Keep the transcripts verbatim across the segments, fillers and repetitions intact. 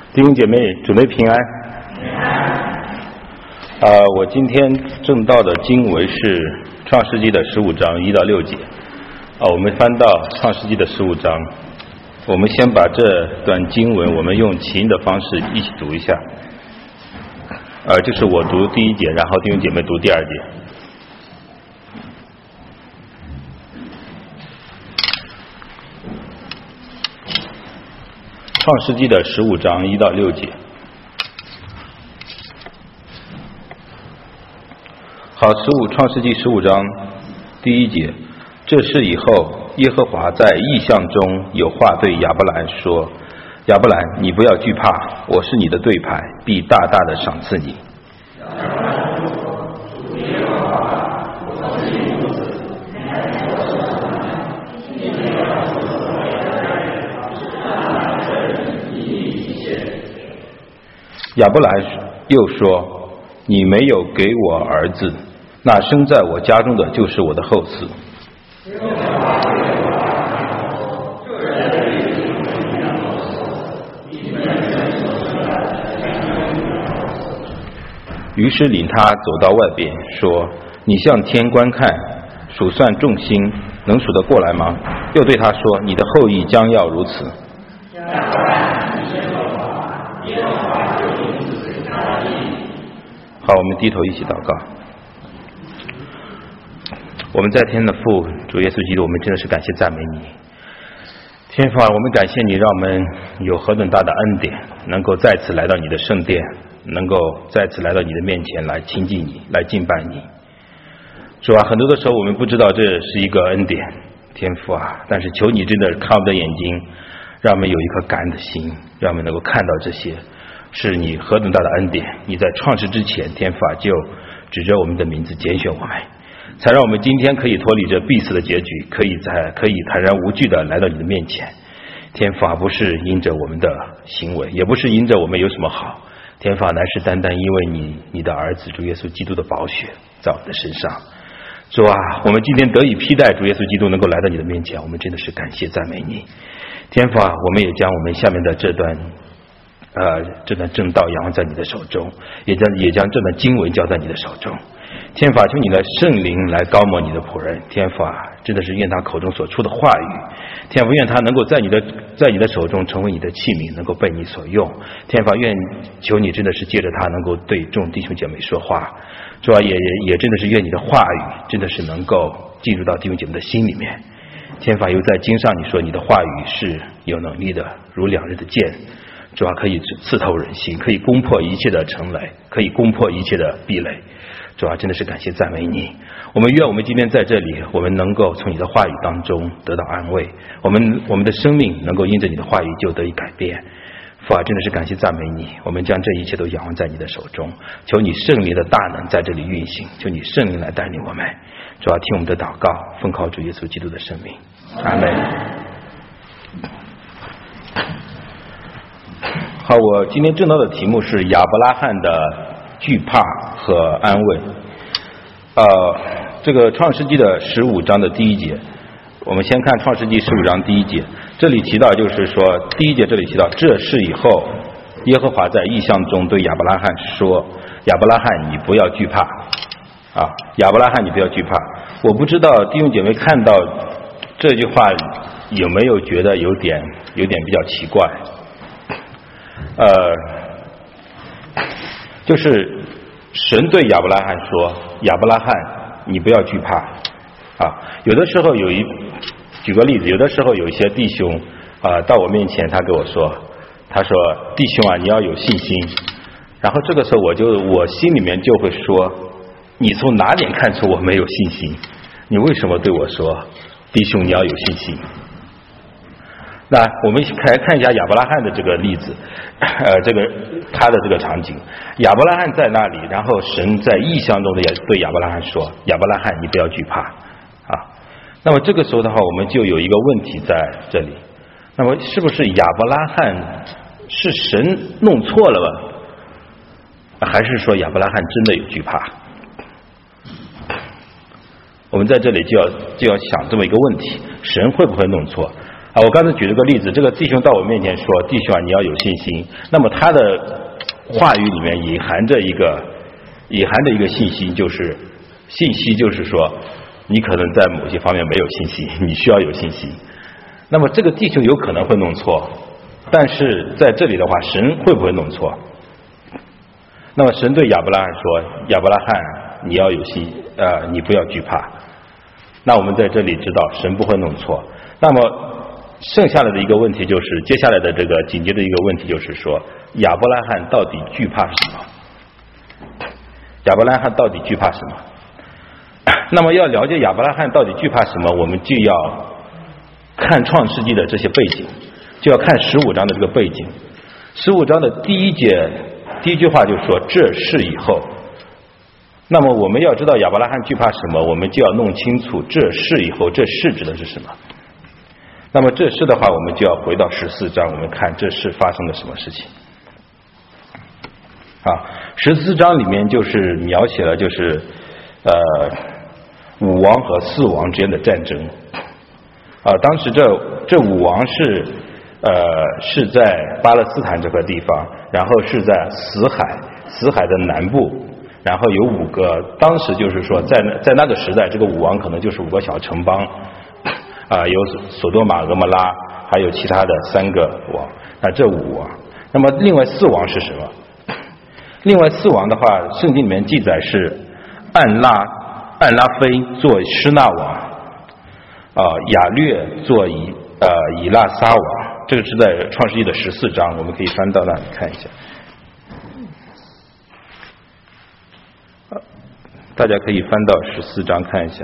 弟兄姐妹，主内平安。啊、呃，我今天正道的经文是创世纪的十五章一到六节。啊、呃，我们翻到创世纪的十五章，我们先把这段经文，我们用琴的方式一起读一下。呃，就是我读第一节，然后弟兄姐妹读第二节。创世纪的十五章一到六节。好，十五创世纪十五章第一节，这事以后，耶和华在异象中有话对亚伯兰说：“亚伯兰，你不要惧怕，我是你的对牌，必大大的赏赐你。”亚伯兰又说：“你没有给我儿子，那生在我家中的就是我的后嗣。”于是领他走到外边，说：“你向天观看，数算众星，能数得过来吗？”又对他说：“你的后裔将要如此。”好，我们低头一起祷告。我们在天的父，主耶稣基督，我们真的是感谢赞美你。天父啊，我们感谢你，让我们有何等大的恩典，能够再次来到你的圣殿，能够再次来到你的面前来亲近你，来敬拜你。主啊，很多的时候我们不知道这是一个恩典，天父啊，但是求你真的开我们的眼睛，让我们有一颗感恩的心，让我们能够看到这些是你何等大的恩典！你在创世之前，天父啊就指着我们的名字拣选我们，才让我们今天可以脱离这必死的结局，可以在可以坦然无惧的来到你的面前。天父啊，不是因着我们的行为，也不是因着我们有什么好，天父啊，乃是单单因为你你的儿子主耶稣基督的宝血在我们的身上。主啊，我们今天得以披戴主耶稣基督，能够来到你的面前，我们真的是感谢赞美你。天父啊，我们也将我们下面的这段。呃，这段正道仰望在你的手中，也将也将这段经文交在你的手中。天父啊，求你的圣灵来高摩你的仆人。天父啊，真的是愿他口中所出的话语，天父愿他能够在你的在你的手中成为你的器皿，能够被你所用。天父啊，愿求你真的是借着他能够对众弟兄姐妹说话。主啊，也也也真的是愿你的话语真的是能够进入到弟兄姐妹的心里面。天父啊，又在经上你说你的话语是有能力的，如两刃的剑。主啊，可以刺透人心，可以攻破一切的城垒，可以攻破一切的壁垒。主啊，真的是感谢赞美你。我们愿我们今天在这里，我们能够从你的话语当中得到安慰，我们我们的生命能够因着你的话语就得以改变。父啊，真的是感谢赞美你，我们将这一切都仰望在你的手中，求你圣灵的大能在这里运行，求你圣灵来带领我们。主啊，听我们的祷告，奉靠主耶稣基督的圣名，阿们。好，我今天正道的题目是亚伯拉罕的惧怕和安慰。呃，这个创世纪的十五章的第一节，我们先看创世纪十五章第一节，这里提到就是说，第一节这里提到，这事以后，耶和华在异象中对亚伯拉罕说：“亚伯拉罕，你不要惧怕。”啊，亚伯拉罕，你不要惧怕。我不知道弟兄姐妹看到这句话有没有觉得有点有点比较奇怪。呃，就是神对亚伯拉罕说：“亚伯拉罕，你不要惧怕。”啊，有的时候有一，举个例子，有的时候有一些弟兄啊、呃、到我面前，他跟我说，他说：“弟兄啊，你要有信心。”然后这个时候我就我心里面就会说：“你从哪点看出我没有信心？你为什么对我说，弟兄你要有信心？”那我们来看一下亚伯拉罕的这个例子，呃，这个他的这个场景，亚伯拉罕在那里，然后神在异象中的也对亚伯拉罕说：“亚伯拉罕，你不要惧怕。”啊，那么这个时候的话，我们就有一个问题在这里，那么是不是亚伯拉罕是神弄错了吗？还是说亚伯拉罕真的有惧怕？我们在这里就要就要想这么一个问题：神会不会弄错？ 啊，我刚才举了个例子，这个弟兄到我面前说：“弟兄啊，你要有信心。”那么他的话语里面隐含着一个，隐含着一个信息，就是信息就是说，你可能在某些方面没有信心，你需要有信心。那么这个弟兄有可能会弄错，但是在这里的话，神会不会弄错？那么神对亚伯拉罕说：“亚伯拉罕，你要有信，呃，你不要惧怕。”那我们在这里知道神不会弄错。那么剩下来的一个问题就是，接下来的这个紧接着一个问题就是说，亚伯拉罕到底惧怕什么？亚伯拉罕到底惧怕什么？那么要了解亚伯拉罕到底惧怕什么，我们就要看创世纪的这些背景，就要看十五章的这个背景。十五章的第一节第一句话就说这事以后。那么我们要知道亚伯拉罕惧怕什么，我们就要弄清楚这事以后，这事指的是什么。那么这事的话，我们就要回到十四章，我们看这事发生了什么事情。啊，十四章里面就是描写了就是呃武王和四王之间的战争。啊，当时这这武王是呃是在巴勒斯坦这个地方，然后是在死海，死海的南部。然后有五个，当时就是说在在那个时代，这个武王可能就是五个小城邦，啊，有索多玛、俄摩拉，还有其他的三个王。那这五王，那么另外四王是什么？另外四王的话，圣经里面记载是暗拉暗拉菲做施那王，啊，亚略做以呃以拉撒王。这个是在创世纪的十四章，我们可以翻到那里看一下。大家可以翻到十四章看一下。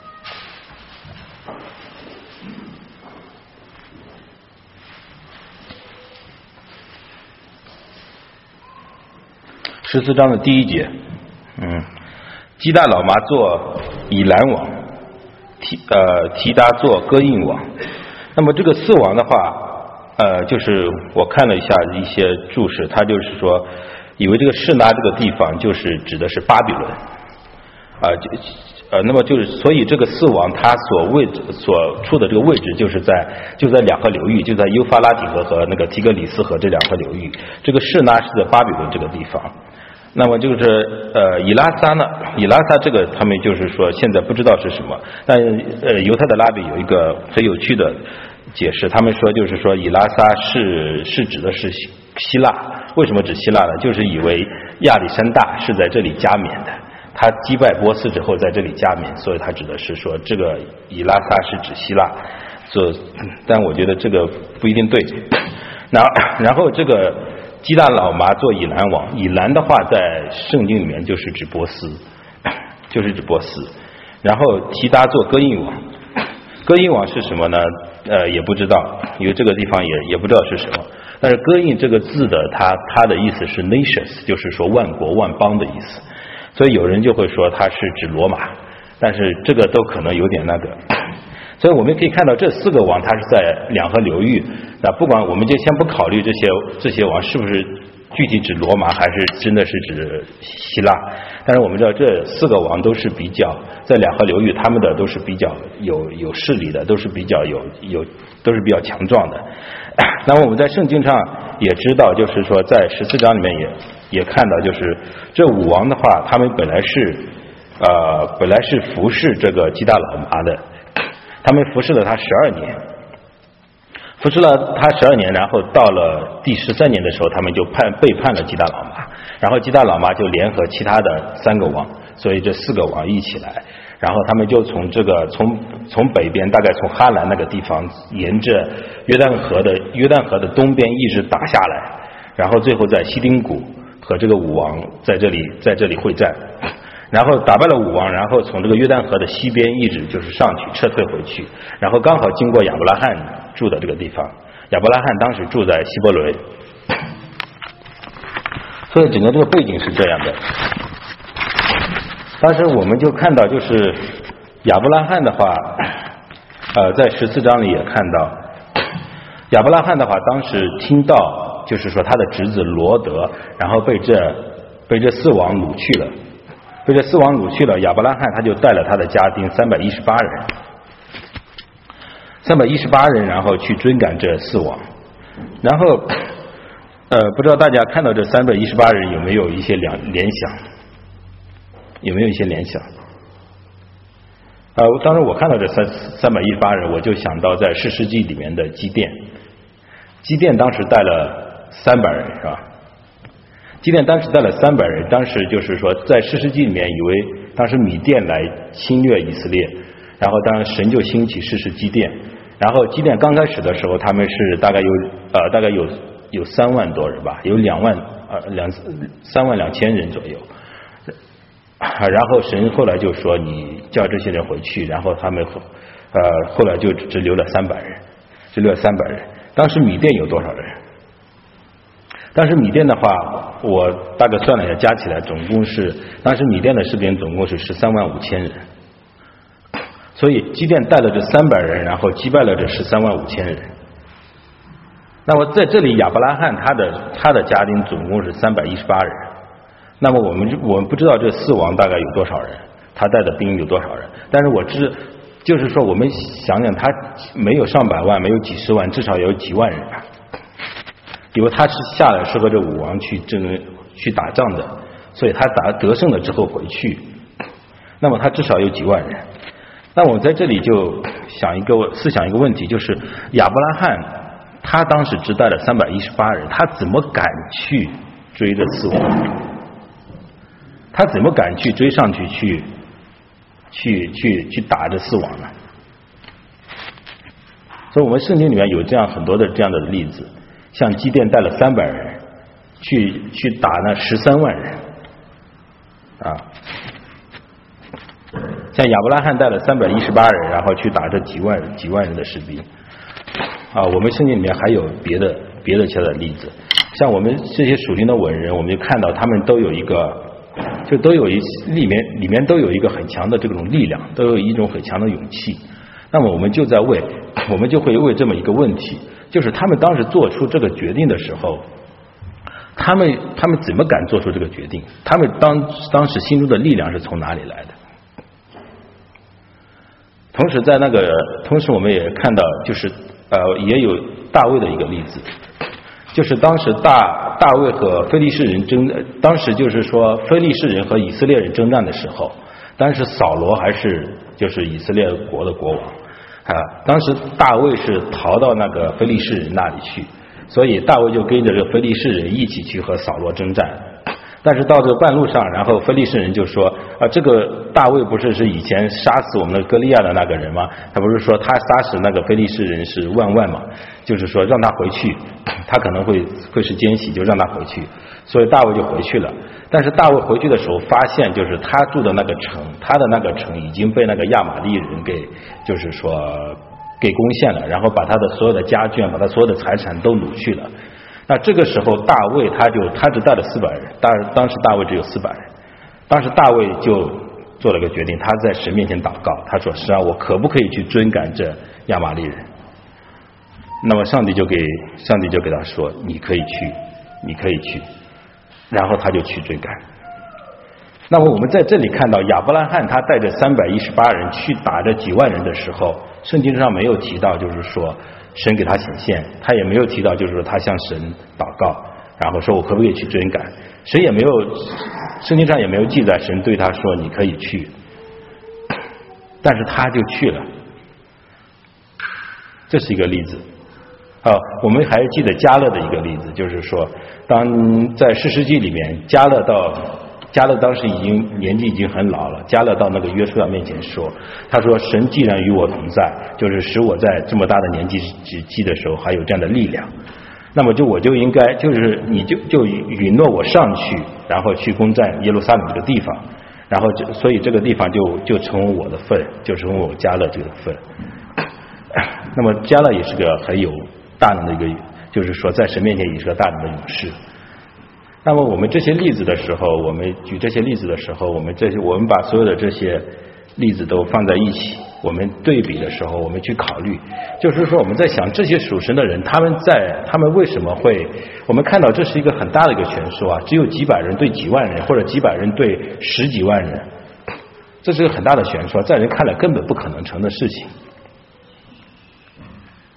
十四章的第一节，嗯，基大老妈做以兰王，提呃提达做哥印王。那么这个四王的话，呃，就是我看了一下一些注释，他就是说，以为这个示拿这个地方就是指的是巴比伦。啊，就呃，那么就是，所以这个四王他所位置所处的这个位置，就是在就在两河流域，就在幼发拉底河和那个提格里斯河这两河流域。这个示拿是在巴比伦这个地方。那么就是呃，以拉撒呢，以拉撒这个他们就是说现在不知道是什么，但呃，犹太的拉比有一个很有趣的解释，他们说就是说以拉撒是是指的是希腊，为什么指希腊呢？就是以为亚历山大是在这里加冕的。他击败波斯之后在这里加冕，所以他指的是说这个以拉撒是指希腊，所以但我觉得这个不一定对。然后然后这个基大老麻做以兰王，以兰的话在圣经里面就是指波斯，就是指波斯。然后提达做哥印王，哥印王是什么呢？呃，也不知道，因为这个地方也也不知道是什么。但是哥印这个字的它它的意思是 nations， 就是说万国万邦的意思。所以有人就会说它是指罗马，但是这个都可能有点那个。所以我们可以看到这四个王它是在两河流域，那不管我们就先不考虑这些这些王是不是具体指罗马还是真的是指希腊，但是我们知道这四个王都是比较在两河流域，他们的都是比较有有势力的，都是比较有有都是比较强壮的。那么我们在圣经上也知道，就是说在十四章里面也也看到，就是这五王的话，他们本来是呃本来是服侍这个基大老麻的，他们服侍了他十二年，服侍了他十二年，然后到了第十三年的时候，他们就叛背叛了基大老麻，然后基大老麻就联合其他的三个王，所以这四个王一起来。然后他们就从这个从从北边，大概从哈兰那个地方，沿着约旦河的约旦河的东边一直打下来，然后最后在西丁谷和这个武王在这里在这里会战，然后打败了武王，然后从这个约旦河的西边一直就是上去撤退回去，然后刚好经过亚伯拉罕住的这个地方，亚伯拉罕当时住在希伯伦，所以整个这个背景是这样的。当时我们就看到，就是亚伯拉罕的话，呃，在十四章里也看到，亚伯拉罕的话，当时听到就是说他的侄子罗德，然后被这被这四王掳去了，被这四王掳去了，亚伯拉罕他就带了他的家丁三百一十八人。 三百一十八人，然后去追赶这四王，然后呃，不知道大家看到这三百一十八人有没有一些联联想？有没有一些联想？呃，当时我看到这三三百一十八人，我就想到在士师记里面的基甸，基甸当时带了三百人，是吧？基甸当时带了三百人，当时就是说在士师记里面以为当时米甸来侵略以色列，然后当时神就兴起士师基甸，然后基甸刚开始的时候他们是大概有呃大概有有三万多人吧，有两万呃两三万两千人左右。然后神后来就说你叫这些人回去，然后他们呃后来就只留了三百人，只留了三百人。当时米甸有多少人？当时米甸的话，我大概算了一下，加起来总共是当时米甸的士兵总共是十三万五千人，所以基甸带了这三百人，然后击败了这十三万五千人。那么在这里亚伯拉罕他的他的家庭总共是三百一十八人。那么我们我们不知道这四王大概有多少人，他带的兵有多少人，但是我知就是说我们想想，他没有上百万，没有几十万，至少有几万人吧。因为他是下来是和这武王去争去打仗的，所以他打得胜了之后回去，那么他至少有几万人。那我在这里就想一个思想一个问题，就是亚伯拉罕他当时只带了三百一十八人，他怎么敢去追这四王？他怎么敢去追上去去去去去打这四王呢？所以我们圣经里面有这样很多的这样的例子，像基甸带了三百人去去打那十三万人啊，像亚伯拉罕带了三百一十八人，然后去打这几万几万人的士兵啊。我们圣经里面还有别的别的其他的例子，像我们这些属灵的伟人，我们就看到他们都有一个。就都有一里面里面都有一个很强的这种力量，都有一种很强的勇气。那么我们就在为我们就会为这么一个问题，就是他们当时做出这个决定的时候，他们他们怎么敢做出这个决定？他们当当时心中的力量是从哪里来的？同时在那个同时我们也看到，就是呃也有大卫的一个例子。就是当时大大卫和非利士人争，当时就是说非利士人和以色列人征战的时候，当时扫罗还是就是以色列国的国王啊，当时大卫是逃到那个非利士人那里去，所以大卫就跟着这个非利士人一起去和扫罗征战。但是到这半路上，然后非利士人就说啊，这个大卫不是是以前杀死我们的歌利亚的那个人吗？他不是说他杀死那个非利士人是万万吗？就是说让他回去，他可能会会是奸细，就让他回去。所以大卫就回去了。但是大卫回去的时候发现，就是他住的那个城，他的那个城已经被那个亚玛力人给就是说给攻陷了，然后把他的所有的家眷，把他所有的财产都掳去了。那这个时候大卫他就他只带了四百人，当当时大卫只有四百人，当时大卫就做了个决定，他在神面前祷告，他说是啊，我可不可以去追赶这亚玛力人？那么上帝就给上帝就给他说，你可以去，你可以去，然后他就去追赶。那么我们在这里看到亚伯拉罕他带着三百一十八人去打这几万人的时候，圣经上没有提到就是说神给他显现，他也没有提到就是说他向神祷告，然后说我可不可以去追赶，神也没有，圣经上也没有记载神对他说你可以去，但是他就去了。这是一个例子啊。我们还记得迦勒的一个例子，就是说当在士师记里面，迦勒到迦勒当时已经年纪已经很老了，迦勒到那个约书亚面前说，他说神既然与我同在，就是使我在这么大的年纪纪的时候还有这样的力量，那么就我就应该就是你就就允诺我上去，然后去攻占耶路撒冷这个地方，然后就所以这个地方就就成为我的份，就成为我迦勒这个份。那么迦勒也是个很有大能的一个，就是说在神面前也是个大能的勇士。那么我们这些例子的时候，我们举这些例子的时候，我们这些我们把所有的这些例子都放在一起，我们对比的时候，我们去考虑，就是说我们在想这些属神的人，他们在他们为什么会，我们看到这是一个很大的一个悬殊啊，只有几百人对几万人，或者几百人对十几万人，这是个很大的悬殊，在人看来根本不可能成的事情。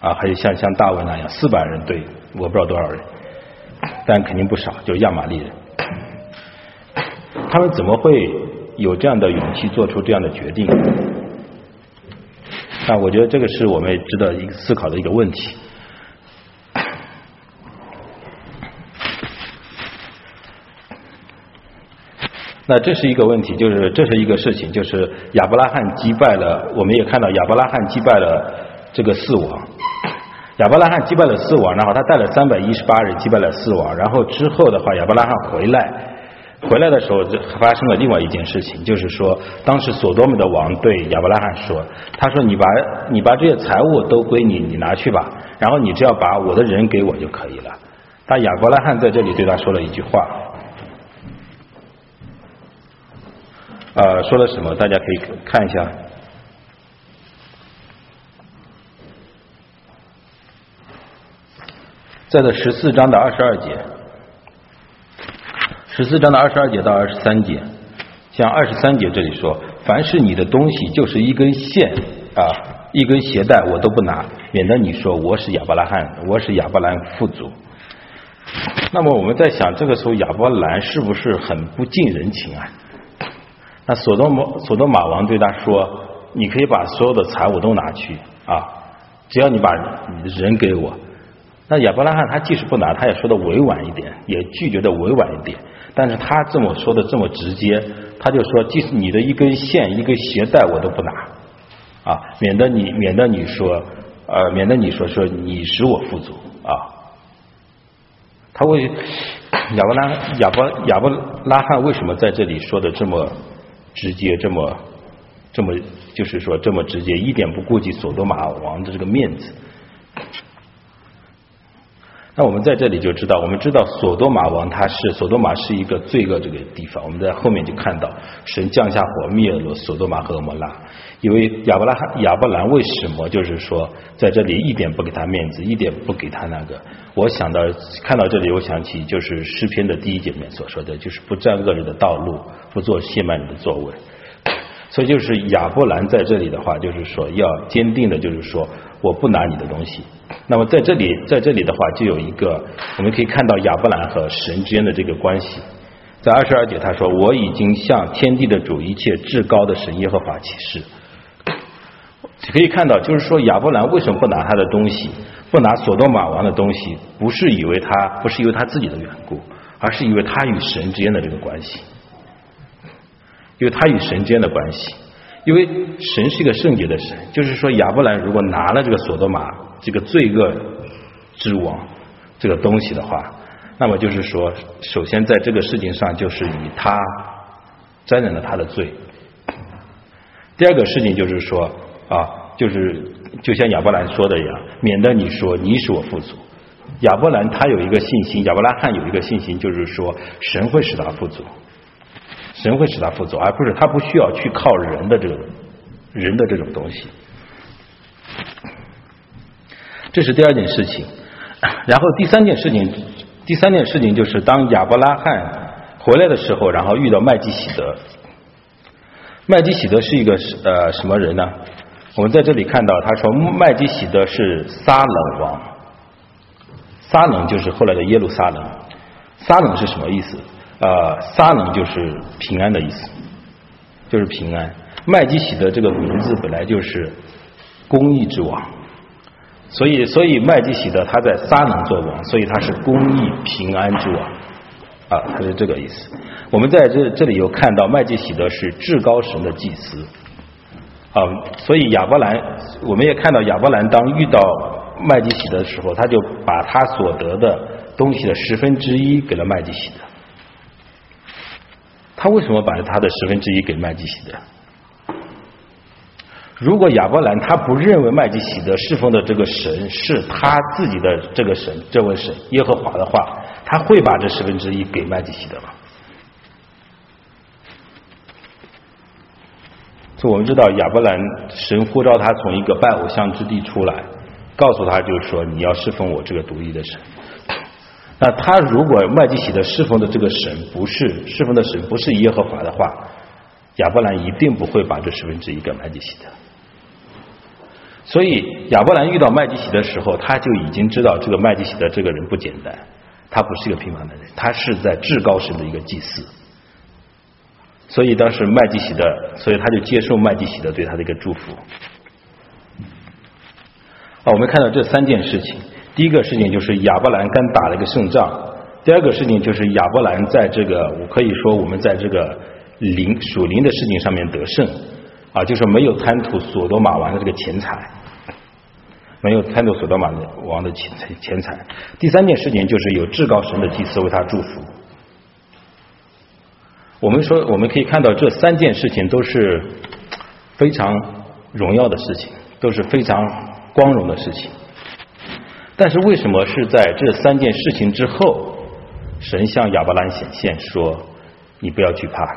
啊，还有像像大卫那样四百人对我不知道多少人，但肯定不少，就是亚玛力人。他们怎么会有这样的勇气做出这样的决定？啊，我觉得这个是我们值得一个思考的一个问题。那这是一个问题，就是这是一个事情，就是亚伯拉罕击败了，我们也看到亚伯拉罕击败了这个四王，亚伯拉罕击败了四王，然后他带了三百一十八人击败了四王，然后之后的话，亚伯拉罕回来，回来的时候发生了另外一件事情，就是说当时所多玛的王对亚伯拉罕说，他说你把你把这些财物都归你，你拿去吧，然后你只要把我的人给我就可以了。但亚伯拉罕在这里对他说了一句话。呃，说了什么？大家可以看一下，在这十四章的二十二节，十四章的二十二节到二十三节，像二十三节这里说，凡是你的东西，就是一根线啊，一根鞋带，我都不拿，免得你说我是亚伯拉罕，我是亚伯兰父祖。那么我们在想，这个时候亚伯兰是不是很不近人情啊？那所多玛所多玛王对他说，你可以把所有的财物都拿去啊，只要你把你的人给我。那亚伯拉罕他即使不拿，他也说的委婉一点，也拒绝的委婉一点，但是他这么说的这么直接，他就说即使你的一根线一根鞋带我都不拿啊，免得你免得你说呃免得你说说你使我富足啊。他为亚伯拉亚伯亚伯拉罕为什么在这里说的这么直接，这么这么就是说这么直接，一点不顾及所多玛王的这个面子？那我们在这里就知道，我们知道所多玛王他是所多玛是一个罪恶这个地方，我们在后面就看到神降下火灭了所多玛和蛾摩拉，因为亚伯拉罕亚伯兰为什么就是说在这里一点不给他面子，一点不给他那个？我想到看到这里，我想起就是诗篇的第一节里面所说的，就是不占恶人的道路，不做亵慢人的座位。所以就是亚伯兰在这里的话，就是说要坚定的，就是说我不拿你的东西。那么在这里，在这里的话，就有一个我们可以看到亚伯兰和神之间的这个关系。在二十二节他说，我已经向天地的主一切至高的神耶和华起誓。可以看到，就是说亚伯兰为什么不拿他的东西，不拿所多玛王的东西，不是以为他不是因为他自己的缘故，而是因为他与神之间的这个关系，因为他与神之间的关系，因为神是一个圣洁的神，就是说亚伯兰如果拿了这个所多玛这个罪恶之王这个东西的话，那么就是说首先在这个事情上就是以他沾染了他的罪。第二个事情就是说啊，就是就像亚伯兰说的一样，免得你说你使我富足。亚伯兰他有一个信心，亚伯拉罕有一个信心，就是说神会使他富足，神会使他富足，而不是他不需要去靠人的这个人的这种东西。这是第二件事情。然后第三件事情，第三件事情就是当亚伯拉罕回来的时候，然后遇到麦基洗德。麦基洗德是一个呃什么人呢？我们在这里看到他说麦基洗德是撒冷王，撒冷就是后来的耶路撒冷。撒冷是什么意思？呃，撒冷就是平安的意思，就是平安。麦基洗德这个名字本来就是公义之王，所以所以麦基洗德他在撒冷做王，所以他是公义平安之王啊，他是这个意思。我们在这这里有看到麦基洗德是至高神的祭司啊，所以亚伯兰我们也看到亚伯兰当遇到麦基洗德的时候，他就把他所得的东西的十分之一给了麦基洗德。他为什么把他的十分之一给麦基洗德？如果亚伯兰他不认为麦基洗德侍奉的这个神是他自己的这个神，这位神耶和华的话，他会把这十分之一给麦基洗德吗？所以我们知道亚伯兰神呼召他从一个拜偶像之地出来，告诉他就是说你要侍奉我这个独一的神。那他如果麦基洗德侍奉的这个神不是侍奉的神不是耶和华的话，亚伯兰一定不会把这十分之一给麦基洗德。 所以亚伯兰遇到麦基洗德的时候，他就已经知道这个麦基洗德这个人不简单，他不是一个平凡的人，他是在至高神的一个祭司。所以当时麦基洗德，所以他就接受麦基洗德对他的一个祝福。啊，我们看到这三件事情，第一个事情就是亚伯兰刚打了一个胜仗，第二个事情就是亚伯兰在这个，我可以说我们在这个灵属灵的事情上面得胜，啊，就是没有贪图所多玛王的这个钱财，没有贪图所多玛王的钱财钱财。第三件事情就是有至高神的祭司为他祝福。我们说，我们可以看到这三件事情都是非常荣耀的事情，都是非常光荣的事情。但是为什么是在这三件事情之后，神向亚伯兰显现说：“你不要惧怕。”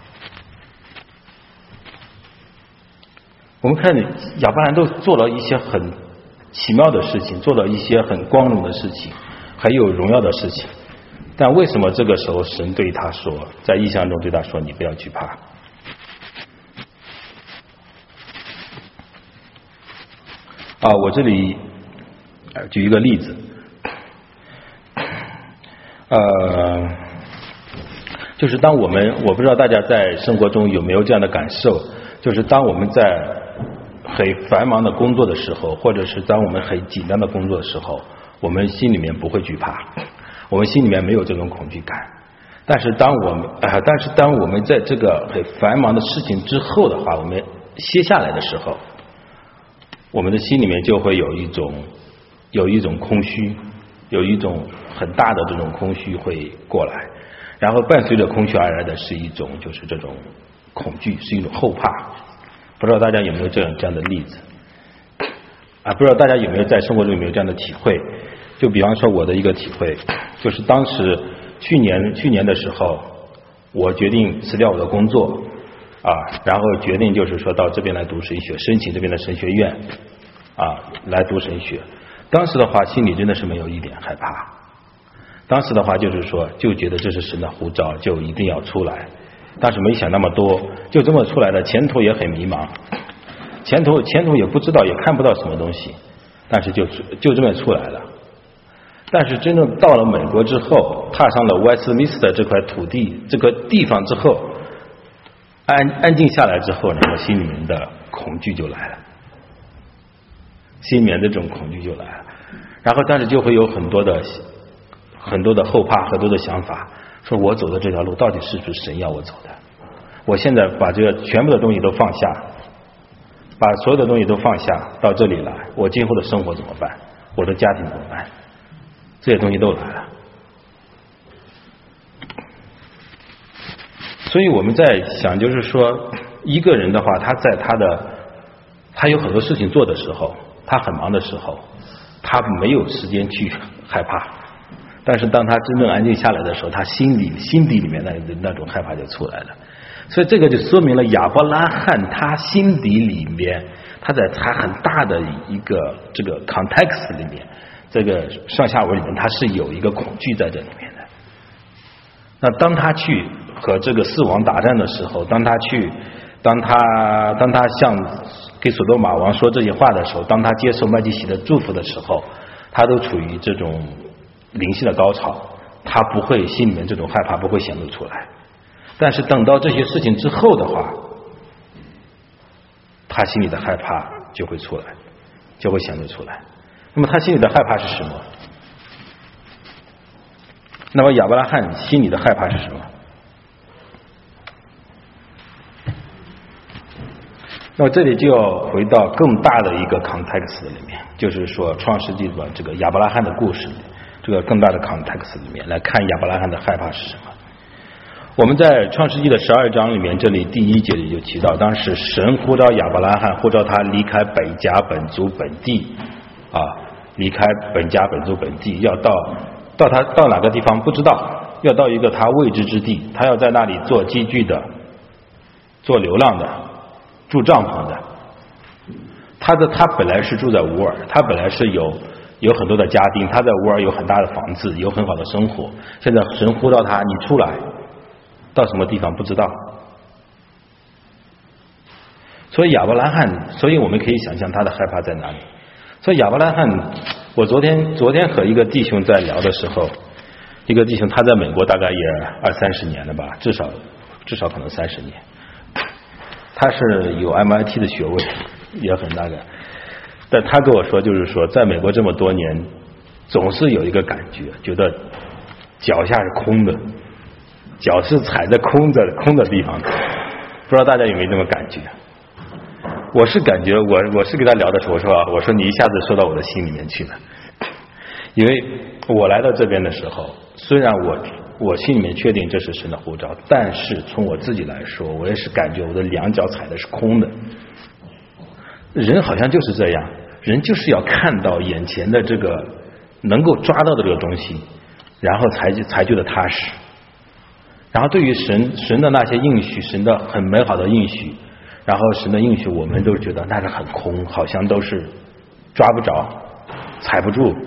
我们看亚伯兰都做了一些很奇妙的事情，做了一些很光荣的事情，还有荣耀的事情。但为什么这个时候神对他说，在异象中对他说：“你不要惧怕。”啊，我这里举一个例子，呃，就是当我们，我不知道大家在生活中有没有这样的感受，就是当我们在很繁忙的工作的时候，或者是当我们很紧张的工作的时候，我们心里面不会惧怕。我们心里面没有这种恐惧感，但是当我们呃，但是当我们在这个很繁忙的事情之后的话，我们歇下来的时候，我们的心里面就会有一种有一种空虚，有一种很大的这种空虚会过来，然后伴随着空虚而来的是一种就是这种恐惧，是一种后怕。不知道大家有没有这样这样的例子啊？不知道大家有没有在生活中有没有这样的体会？就比方说我的一个体会，就是当时去年去年的时候，我决定辞掉我的工作啊，然后决定就是说到这边来读神学，申请这边的神学院啊来读神学。当时的话心里真的是没有一点害怕，当时的话就是说就觉得这是神的呼召，就一定要出来。但是没想那么多，就这么出来了，前途也很迷茫，前途前途也不知道，也看不到什么东西，但是就就这么出来了。但是真正到了美国之后，踏上了 Westminster 这块土地这个地方之后，安安静下来之后，然后心里面的恐惧就来了，心里面的这种恐惧就来了，然后但是就会有很多的很多的后怕，很多的想法，说我走的这条路到底是不是神要我走的？我现在把这个全部的东西都放下，把所有的东西都放下到这里来，我今后的生活怎么办？我的家庭怎么办？这些东西都来了。所以我们在想，就是说一个人的话，他在他的他有很多事情做的时候，他很忙的时候，他没有时间去害怕，但是当他真正安静下来的时候，他心里心底里面那那种害怕就出来了。所以这个就说明了亚伯拉罕他心底里面，他在他很大的一个这个 context 里面，这个上下文里面，他是有一个恐惧在这里面的。那当他去和这个四王打战的时候，当他去当他当他向给所多玛王说这些话的时候，当他接受麦基洗德祝福的时候，他都处于这种灵性的高潮，他不会心里面这种害怕不会显露出来。但是等到这些事情之后的话，他心里的害怕就会出来，就会显露出来。那么他心里的害怕是什么？那么亚伯拉罕心里的害怕是什么？那么这里就要回到更大的一个 context 里面，就是说创世纪的这个亚伯拉罕的故事，这个更大的 context 里面来看亚伯拉罕的害怕是什么。我们在创世纪的十二章里面，这里第一节里就提到，当时神呼召亚伯拉罕，呼召他离开本家本族本地啊，离开本家本族本地，要到到他到哪个地方不知道，要到一个他未知之地，他要在那里做寄居的，做流浪的，住帐篷的。他的他本来是住在乌尔，他本来是有有很多的家丁，他在乌尔有很大的房子，有很好的生活。现在神呼召他，你出来，到什么地方不知道。 所以亚伯拉罕，所以我们可以想象他的害怕在哪里。所以亚伯拉罕，我昨天昨天和一个弟兄在聊的时候，一个弟兄他在美国大概也二三十年了吧，至少至少可能三十年。他是有 M I T 的学位，也很那个。但他跟我说，就是说在美国这么多年，总是有一个感觉，觉得脚下是空的，脚是踩在空的空的地方。不知道大家有没有这么感觉？我是感觉我我是跟他聊的时候，我说我说你一下子说到我的心里面去了，因为我来到这边的时候，虽然我我心里面确定这是神的呼召，但是从我自己来说，我也是感觉我的两脚踩的是空的。人好像就是这样，人就是要看到眼前的这个能够抓到的这个东西，然后才才觉得踏实。然后对于神神的那些应许，神的很美好的应许，然后神的应许我们都觉得那是很空，好像都是抓不着，踩不住。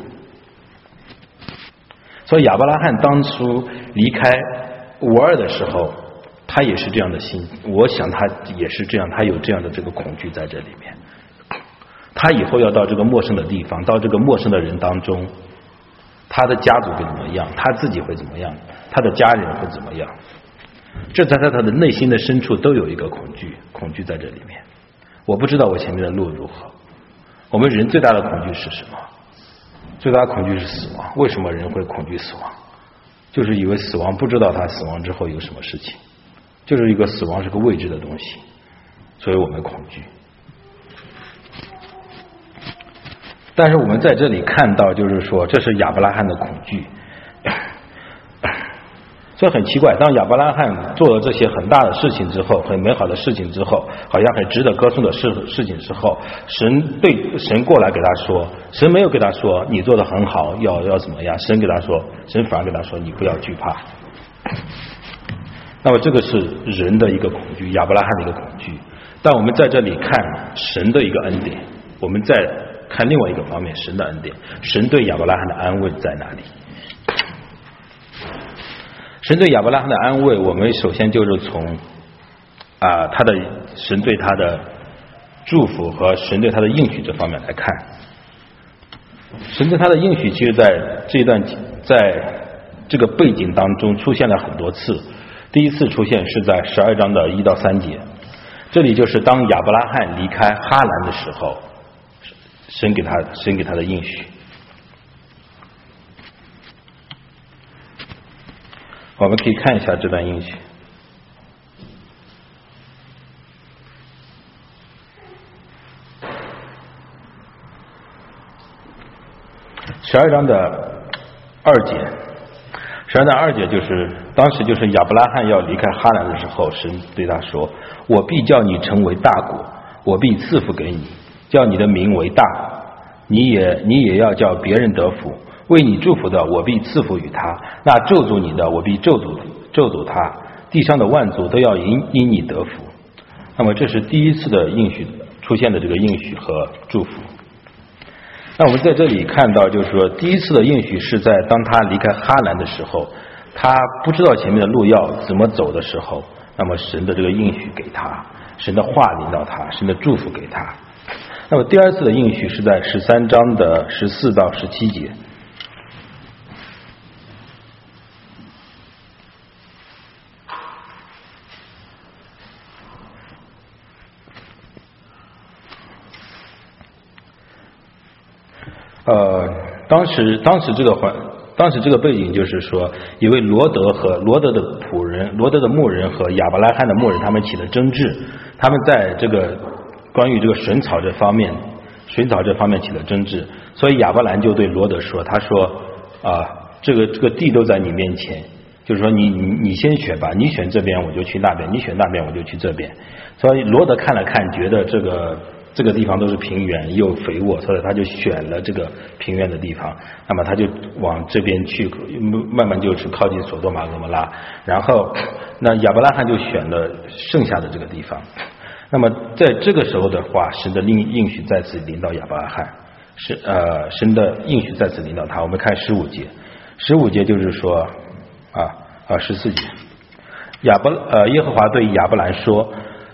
所以亚伯拉罕当初离开乌尔的时候，他也是这样的心，我想他也是这样，他有这样的这个恐惧在这里面。他以后要到这个陌生的地方，到这个陌生的人当中，他的家族会怎么样，他自己会怎么样，他的家人会怎么样，这在他的内心的深处都有一个恐惧，恐惧在这里面。我不知道我前面的路如何。我们人最大的恐惧是什么？最大的恐惧是死亡。为什么人会恐惧死亡？就是以为死亡，不知道他死亡之后有什么事情，就是一个死亡是个未知的东西，所以我们恐惧。但是我们在这里看到，就是说这是亚伯拉罕的恐惧。所以很奇怪，当亚伯拉罕做了这些很大的事情之后，很美好的事情之后，好像很值得歌颂的事事情之后，神对神过来给他说，神没有给他说你做得很好，要要怎么样，神给他说，神反而给他说你不要惧怕。那么这个是人的一个恐惧，亚伯拉罕的一个恐惧。但我们在这里看神的一个恩典，我们再看另外一个方面，神的恩典，神对亚伯拉罕的安慰在哪里？神对亚伯拉罕的安慰，我们首先就是从啊、呃、他的神对他的祝福和神对他的应许这方面来看。神对他的应许，其实在这一段在这个背景当中出现了很多次。第一次出现是在十二章的一到三节，这里就是当亚伯拉罕离开哈兰的时候，神给他神给他的应许。我们可以看一下这段应许。十二章的二节，十二章二节就是当时就是亚伯拉罕要离开哈兰的时候，神对他说：“我必叫你成为大国，我必赐福给你，叫你的名为大，你也你也要叫别人得福。为你祝福的，我必赐福于他；那咒诅你的，我必咒诅咒诅他。地上的万族都要因因你得福。”那么这是第一次的应许出现的这个应许和祝福。那我们在这里看到，就是说第一次的应许是在当他离开哈兰的时候，他不知道前面的路要怎么走的时候，那么神的这个应许给他，神的话领导他，神的祝福给他。那么第二次的应许是在十三章的十四到十七节。呃，当时当时这个环，当时这个背景就是说，一位罗德和罗德的仆人、罗德的牧人和亚伯拉罕的牧人，他们起了争执，他们在这个关于这个笋草这方面，笋草这方面起了争执，所以亚伯兰就对罗德说：“他说啊、呃，这个这个地都在你面前，就是说你你你先选吧，你选这边我就去那边，你选那边我就去这边。”所以罗德看了看，觉得这个。这个地方都是平原又肥沃，所以他就选了这个平原的地方。那么他就往这边去，慢慢就是靠近索多玛、俄摩拉。然后，那亚伯拉罕就选了剩下的这个地方。那么在这个时候的话，神的应应许再次临到亚伯拉罕，是呃神的应许再次临到他。我们看十五节，十五节就是说啊啊十四节，亚伯呃耶和华对亚伯兰说。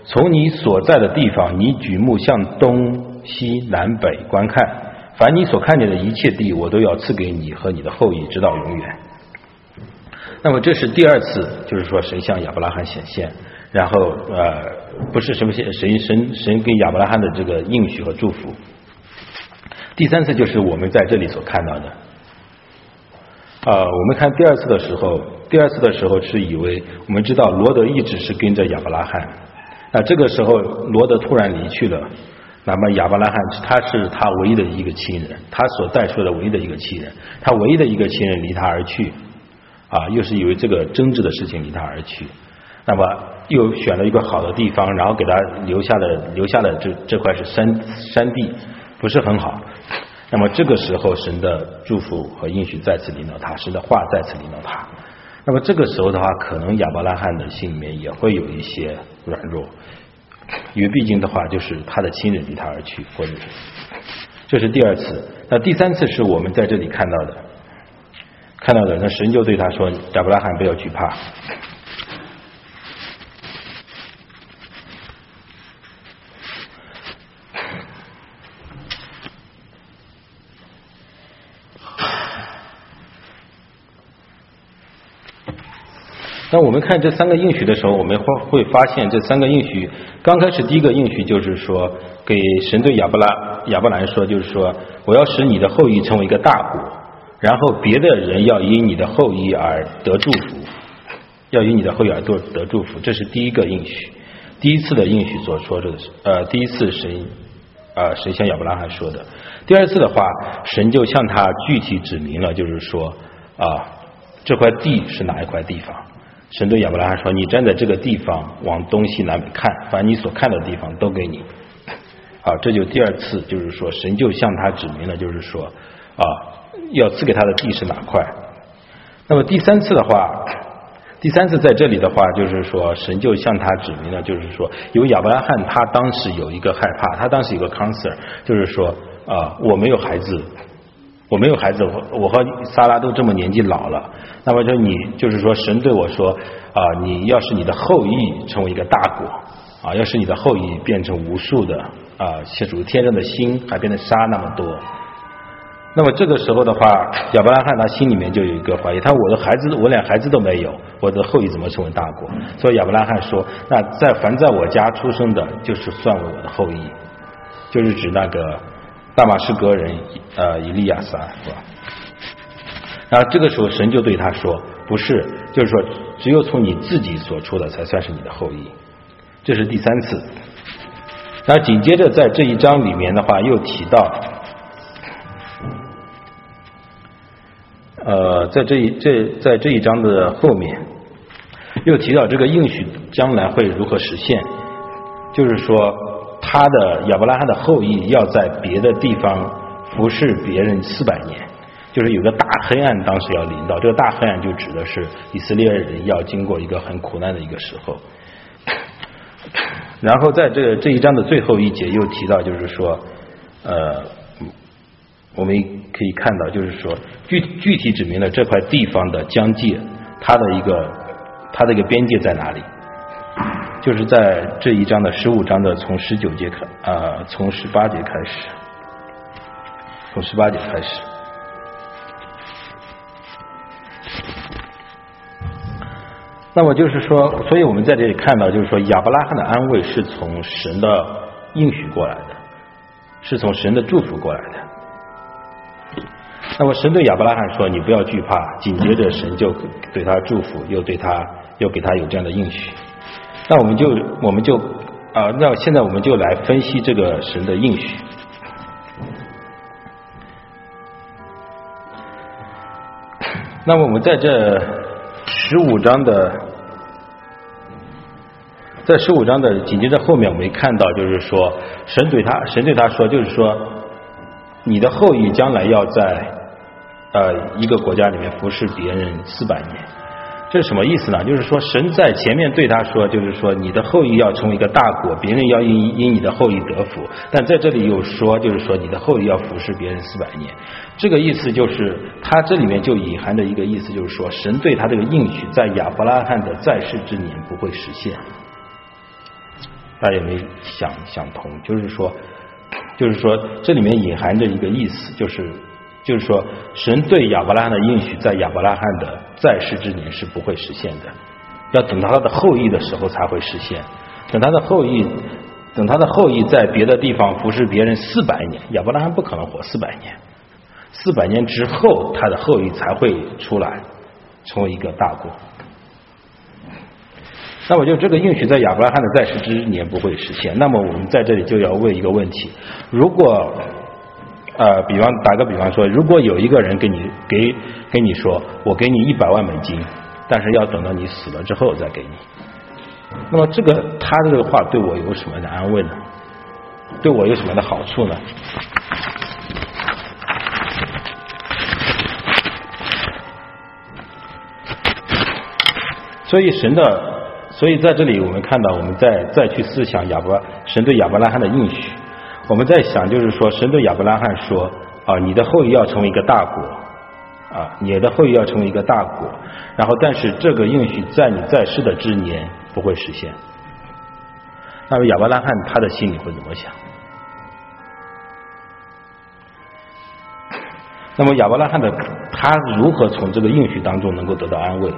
从你所在的地方，你举目向东西南北观看，凡你所看见的一切地，我都要赐给你和你的后裔，直到永远。那么这是第二次，就是说神向亚伯拉罕显现，然后呃，不是什么神神神给亚伯拉罕的这个应许和祝福。第三次就是我们在这里所看到的。呃，我们看第二次的时候，第二次的时候是以为我们知道罗德一直是跟着亚伯拉罕，那这个时候罗德突然离去了，那么亚伯拉罕他是他唯一的一个亲人，他所带出的唯一的一个亲人，他唯一的一个亲人离他而去，啊，又是以为这个争执的事情离他而去，那么又选了一个好的地方，然后给他留下了留下了这这块是山山地，不是很好。那么这个时候神的祝福和应许再次临到他，神的话再次临到他。那么这个时候的话，可能亚伯拉罕的心里面也会有一些软弱，因为毕竟的话就是他的亲人离他而去，或者是这是第二次。那第三次是我们在这里看到的看到的那神就对他说，亚伯拉罕不要惧怕。当我们看这三个应许的时候，我们会会发现这三个应许，刚开始第一个应许就是说，给神对亚伯拉亚伯兰说，就是说我要使你的后裔成为一个大国，然后别的人要因你的后裔而得祝福，要因你的后裔而得得祝福，这是第一个应许，第一次的应许所说的，呃，第一次神呃神向亚伯拉罕说的。第二次的话，神就向他具体指明了，就是说啊、呃，这块地是哪一块地方。神对亚伯拉罕说，你站在这个地方往东西南北看，凡你所看的地方都给你。好，这就第二次，就是说神就向他指明了，就是说啊，要赐给他的地是哪块。那么第三次的话，第三次在这里的话，就是说神就向他指明了，就是说因为亚伯拉罕他当时有一个害怕，他当时有个 concern， 就是说啊，我没有孩子，我没有孩子，我我和撒拉都这么年纪老了，那么就你就是说神对我说啊，你要是你的后裔成为一个大国啊，要是你的后裔变成无数的啊，像属天上的星，海边的沙那么多。那么这个时候的话，亚伯拉罕他心里面就有一个怀疑，他我的孩子，我连孩子都没有，我的后裔怎么成为大国？所以亚伯拉罕说，那在凡在我家出生的，就是算为我的后裔，就是指那个大马士革人呃以利亚撒，是吧？然后这个时候神就对他说，不是，就是说只有从你自己所出的才算是你的后裔，这是第三次。然后紧接着在这一章里面的话又提到，呃，在这一这在这一章的后面又提到这个应许将来会如何实现，就是说他的亚伯拉罕的后裔要在别的地方服侍别人四百年，就是有个大黑暗当时要临到，这个大黑暗就指的是以色列人要经过一个很苦难的一个时候。然后在这这一章的最后一节又提到，就是说呃我们可以看到，就是说具具体指明了这块地方的疆界，它的一个它的一个边界在哪里，就是在这一章的十五章的从十九节开啊、呃，从十八节开始，从十八节开始。那么就是说，所以我们在这里看到，就是说亚伯拉罕的安慰是从神的应许过来的，是从神的祝福过来的。那么神对亚伯拉罕说，你不要惧怕，紧接着神就对他祝福，又对他又给他有这样的应许。那我们就我们就啊、呃，那现在我们就来分析这个神的应许。那么我们在这十五章的，在十五章的紧接着后面，我们看到就是说，神对他，神对他说，就是说，你的后裔将来要在呃一个国家里面服侍别人四百年。这是什么意思呢？就是说神在前面对他说，就是说你的后裔要成为一个大国，别人要因因你的后裔得福。但在这里又说，就是说你的后裔要服侍别人四百年。这个意思就是他这里面就隐含着一个意思，就是说神对他这个应许在亚伯拉罕的在世之年不会实现。 大家有没有想想通？就是说，就是说这里面隐含着一个意思，就是就是说，神对亚伯拉罕的应许在亚伯拉罕的在世之年是不会实现的，要等到他的后裔的时候才会实现。等他的后裔，等他的后裔在别的地方服侍别人四百年，亚伯拉罕不可能活四百年。四百年之后，他的后裔才会出来，成为一个大国。那么就这个应许在亚伯拉罕的在世之年不会实现。那么我们在这里就要问一个问题：如果呃，比方打个比方说，如果有一个人给你给给你说，我给你一百万美金，但是要等到你死了之后再给你，那么这个他的这个话对我有什么样的安慰呢？对我有什么样的好处呢？所以神的，所以在这里我们看到，我们再再去思想亚伯神对亚伯拉罕的应许，我们在想就是说，神对亚伯拉罕说啊，你的后裔要成为一个大国啊，你的后裔要成为一个大国，然后但是这个应许在你在世的之年不会实现。那么亚伯拉罕他的心里会怎么想？那么亚伯拉罕的他如何从这个应许当中能够得到安慰？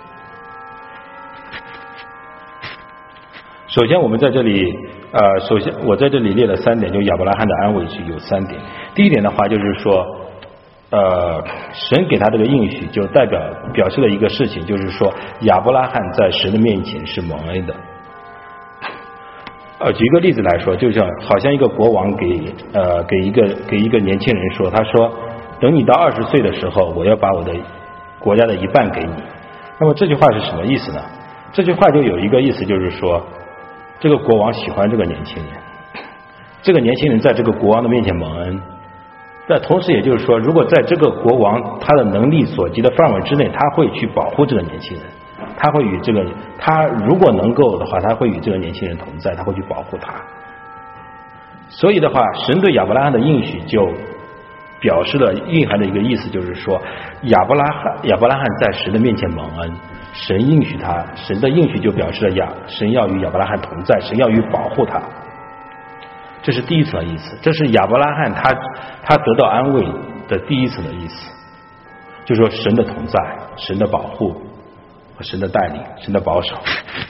首先我们在这里呃，首先我在这里列了三点，就亚伯拉罕的安慰是有三点。第一点的话就是说呃，神给他这个应许就代表表示了一个事情，就是说亚伯拉罕在神的面前是蒙恩的。呃，举一个例子来说，就像好像一个国王给呃给一个给一个年轻人说，他说等你到二十岁的时候，我要把我的国家的一半给你。那么这句话是什么意思呢？这句话就有一个意思，就是说这个国王喜欢这个年轻人，这个年轻人在这个国王的面前蒙恩。但同时也就是说，如果在这个国王他的能力所及的范围之内，他会去保护这个年轻人，他会与这个他如果能够的话，他会与这个年轻人同在，他会去保护他。所以的话，神对亚伯拉罕的应许就表示了蕴含的一个意思，就是说亚伯拉罕亚伯拉罕在神的面前蒙恩，神应许他，神的应许就表示了亚神要与亚伯拉罕同在，神要与保护他。这是第一层的意思，这是亚伯拉罕他他得到安慰的第一层的意思，就是说神的同在，神的保护和神的带领，神的保守。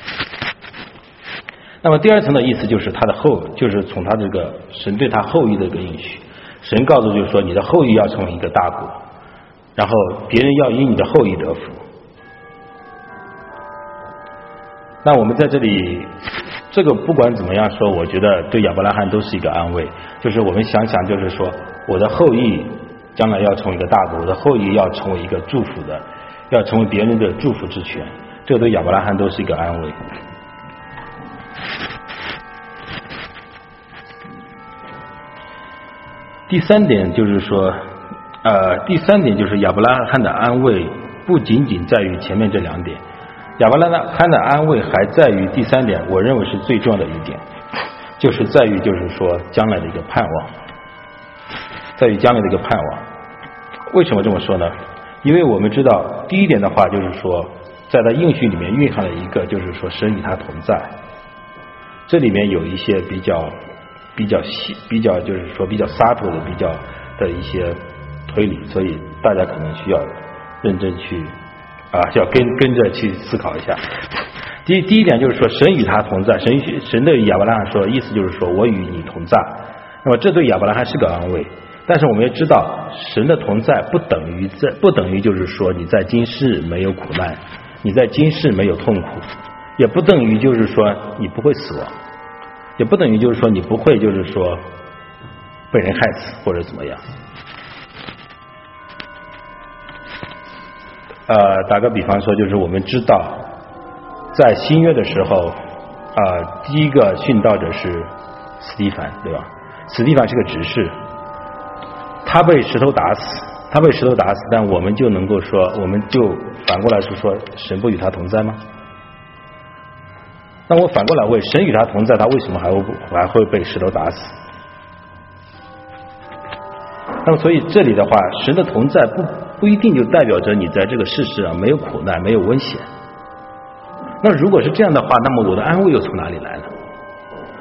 那么第二层的意思就是他的后，就是从他这个神对他后裔的一个应许，神告诉就是说你的后裔要成为一个大国，然后别人要因你的后裔得福。那我们在这里这个不管怎么样说，我觉得对亚伯拉罕都是一个安慰，就是我们想想，就是说我的后裔将来要成为一个大国，我的后裔要成为一个祝福的，要成为别人的祝福之泉，这对亚伯拉罕都是一个安慰。第三点就是说呃，第三点就是亚伯拉罕的安慰不仅仅在于前面这两点，亚伯拉罕的安慰还在于第三点，我认为是最重要的一点，就是在于就是说将来的一个盼望，在于将来的一个盼望。为什么这么说呢？因为我们知道第一点的话就是说在他应许里面蕴含了一个，就是说神与他同在，这里面有一些比较比较细比较就是说比较洒脱的比较的一些推理，所以大家可能需要认真去啊，要跟跟着去思考一下。第一第一点就是说神与他同在，神神对亚伯拉罕说，意思就是说我与你同在。那么这对亚伯拉罕是个安慰，但是我们也知道神的同在不等于在不等于就是说你在今世没有苦难，你在今世没有痛苦，也不等于就是说你不会死亡，也不等于就是说你不会就是说被人害死或者怎么样。呃，打个比方说，就是我们知道在新约的时候呃，第一个殉道者是司提反，对吧？司提反是个执事，他被石头打死，他被石头打死，但我们就能够说，我们就反过来是说神不与他同在吗？那我反过来问，神与他同在，他为什么还会还会被石头打死？那么所以这里的话，神的同在不不一定就代表着你在这个世上没有苦难，没有危险。那如果是这样的话，那么我的安慰又从哪里来呢？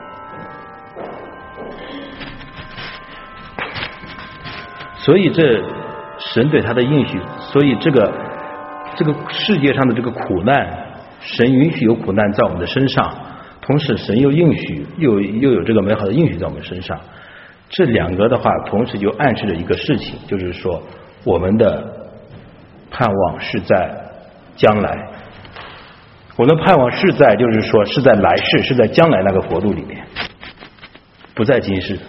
所以这神对他的应许，所以这个这个世界上的这个苦难，神允许有苦难在我们的身上，同时神又应许又又有这个美好的应许在我们身上，这两个的话同时就暗示着一个事情，就是说我们的盼望是在将来，我们的盼望是在就是说是在来世，是在将来那个国度里面，不在今世。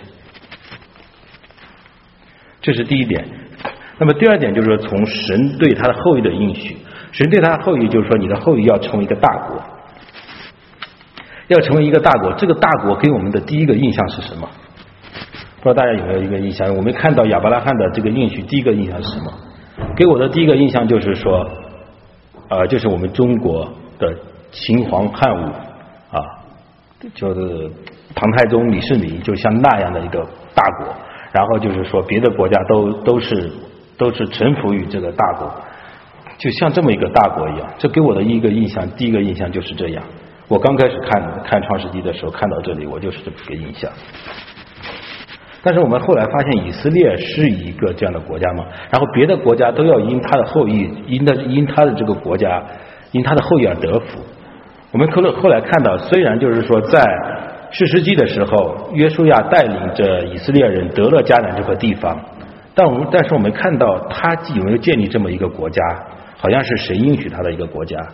这是第一点。那么第二点就是说，从神对他的后裔的应许，神对他的后裔就是说，你的后裔要成为一个大国，要成为一个大国。这个大国给我们的第一个印象是什么？不知道大家有没有一个印象？我们看到亚伯拉罕的这个应许，第一个印象是什么？给我的第一个印象就是说，呃，就是我们中国的秦皇汉武啊，就是唐太宗李世民，就像那样的一个大国。然后就是说，别的国家都都是都是臣服于这个大国，就像这么一个大国一样。这给我的一个印象，第一个印象就是这样。我刚开始看看创世纪的时候，看到这里，我就是这么一个印象。但是我们后来发现，以色列是一个这样的国家吗？然后别的国家都要因他的后裔，因他因他的这个国家，因他的后裔而得福。我们后来后来看到，虽然就是说在士师记的时候，约书亚带领着以色列人得了迦南这块地方，但我们但是我们看到他有没有建立这么一个国家，好像是神应许他的一个国家。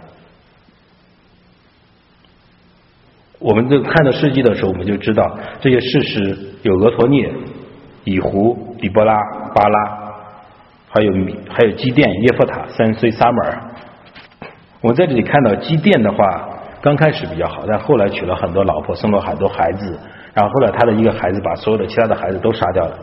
我们就看到士记的时候，我们就知道这些士师有俄陀涅、以胡、底波拉、巴拉，还有还有基甸、耶弗塔、三岁撒母耳。我们在这里看到基甸的话，刚开始比较好，但后来娶了很多老婆，生了很多孩子，然后后来他的一个孩子把所有的其他的孩子都杀掉了。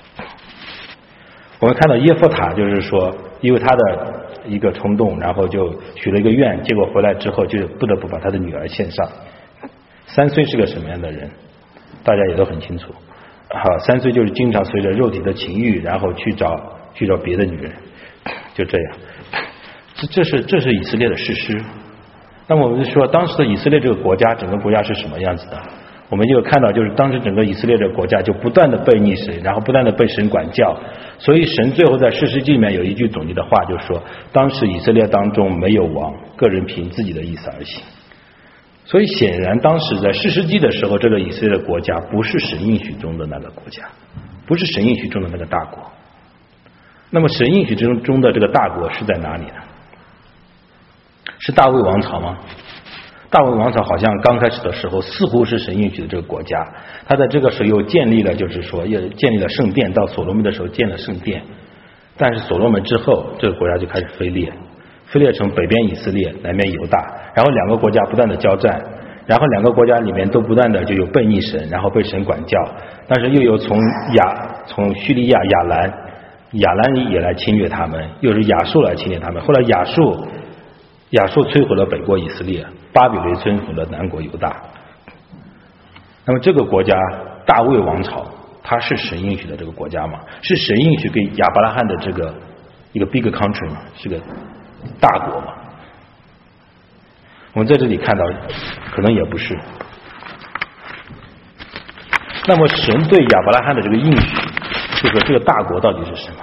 我们看到耶弗塔，就是说因为他的一个冲动，然后就许了一个愿，结果回来之后就不得不把他的女儿献上。三岁是个什么样的人，大家也都很清楚。好，三岁就是经常随着肉体的情欲，然后去找去找别的女人，就这样。这这是这是以色列的士师。那么我们就说，当时的以色列这个国家，整个国家是什么样子的？我们就看到，就是当时整个以色列这个国家就不断的背逆神，然后不断的被神管教，所以神最后在士师记里面有一句总结的话，就是说，当时以色列当中没有王，个人凭自己的意思而行。所以显然，当时在士师记的时候，这个以色列的国家不是神应许中的那个国家，不是神应许中的那个大国。那么神应许中中的这个大国是在哪里呢？是大卫王朝吗？大卫王朝好像刚开始的时候似乎是神应许的这个国家，他在这个时候又建立了，就是说也建立了圣殿，到所罗门的时候建了圣殿。但是所罗门之后，这个国家就开始分裂，分裂成北边以色列，南边犹大，然后两个国家不断的交战，然后两个国家里面都不断的就有背逆神，然后被神管教，但是又有从亚从叙利亚亚兰亚兰也来侵略他们，又是亚述来侵略他们，后来亚述亚述摧毁了北国以色列，巴比伦摧毁了南国犹大。那么这个国家大卫王朝，它是神应许的这个国家吗？是神应许给亚伯拉罕的这个一个 big country 吗？是个大国吗？我们在这里看到，可能也不是。那么神对亚伯拉罕的这个应许，就说这个大国到底是什么？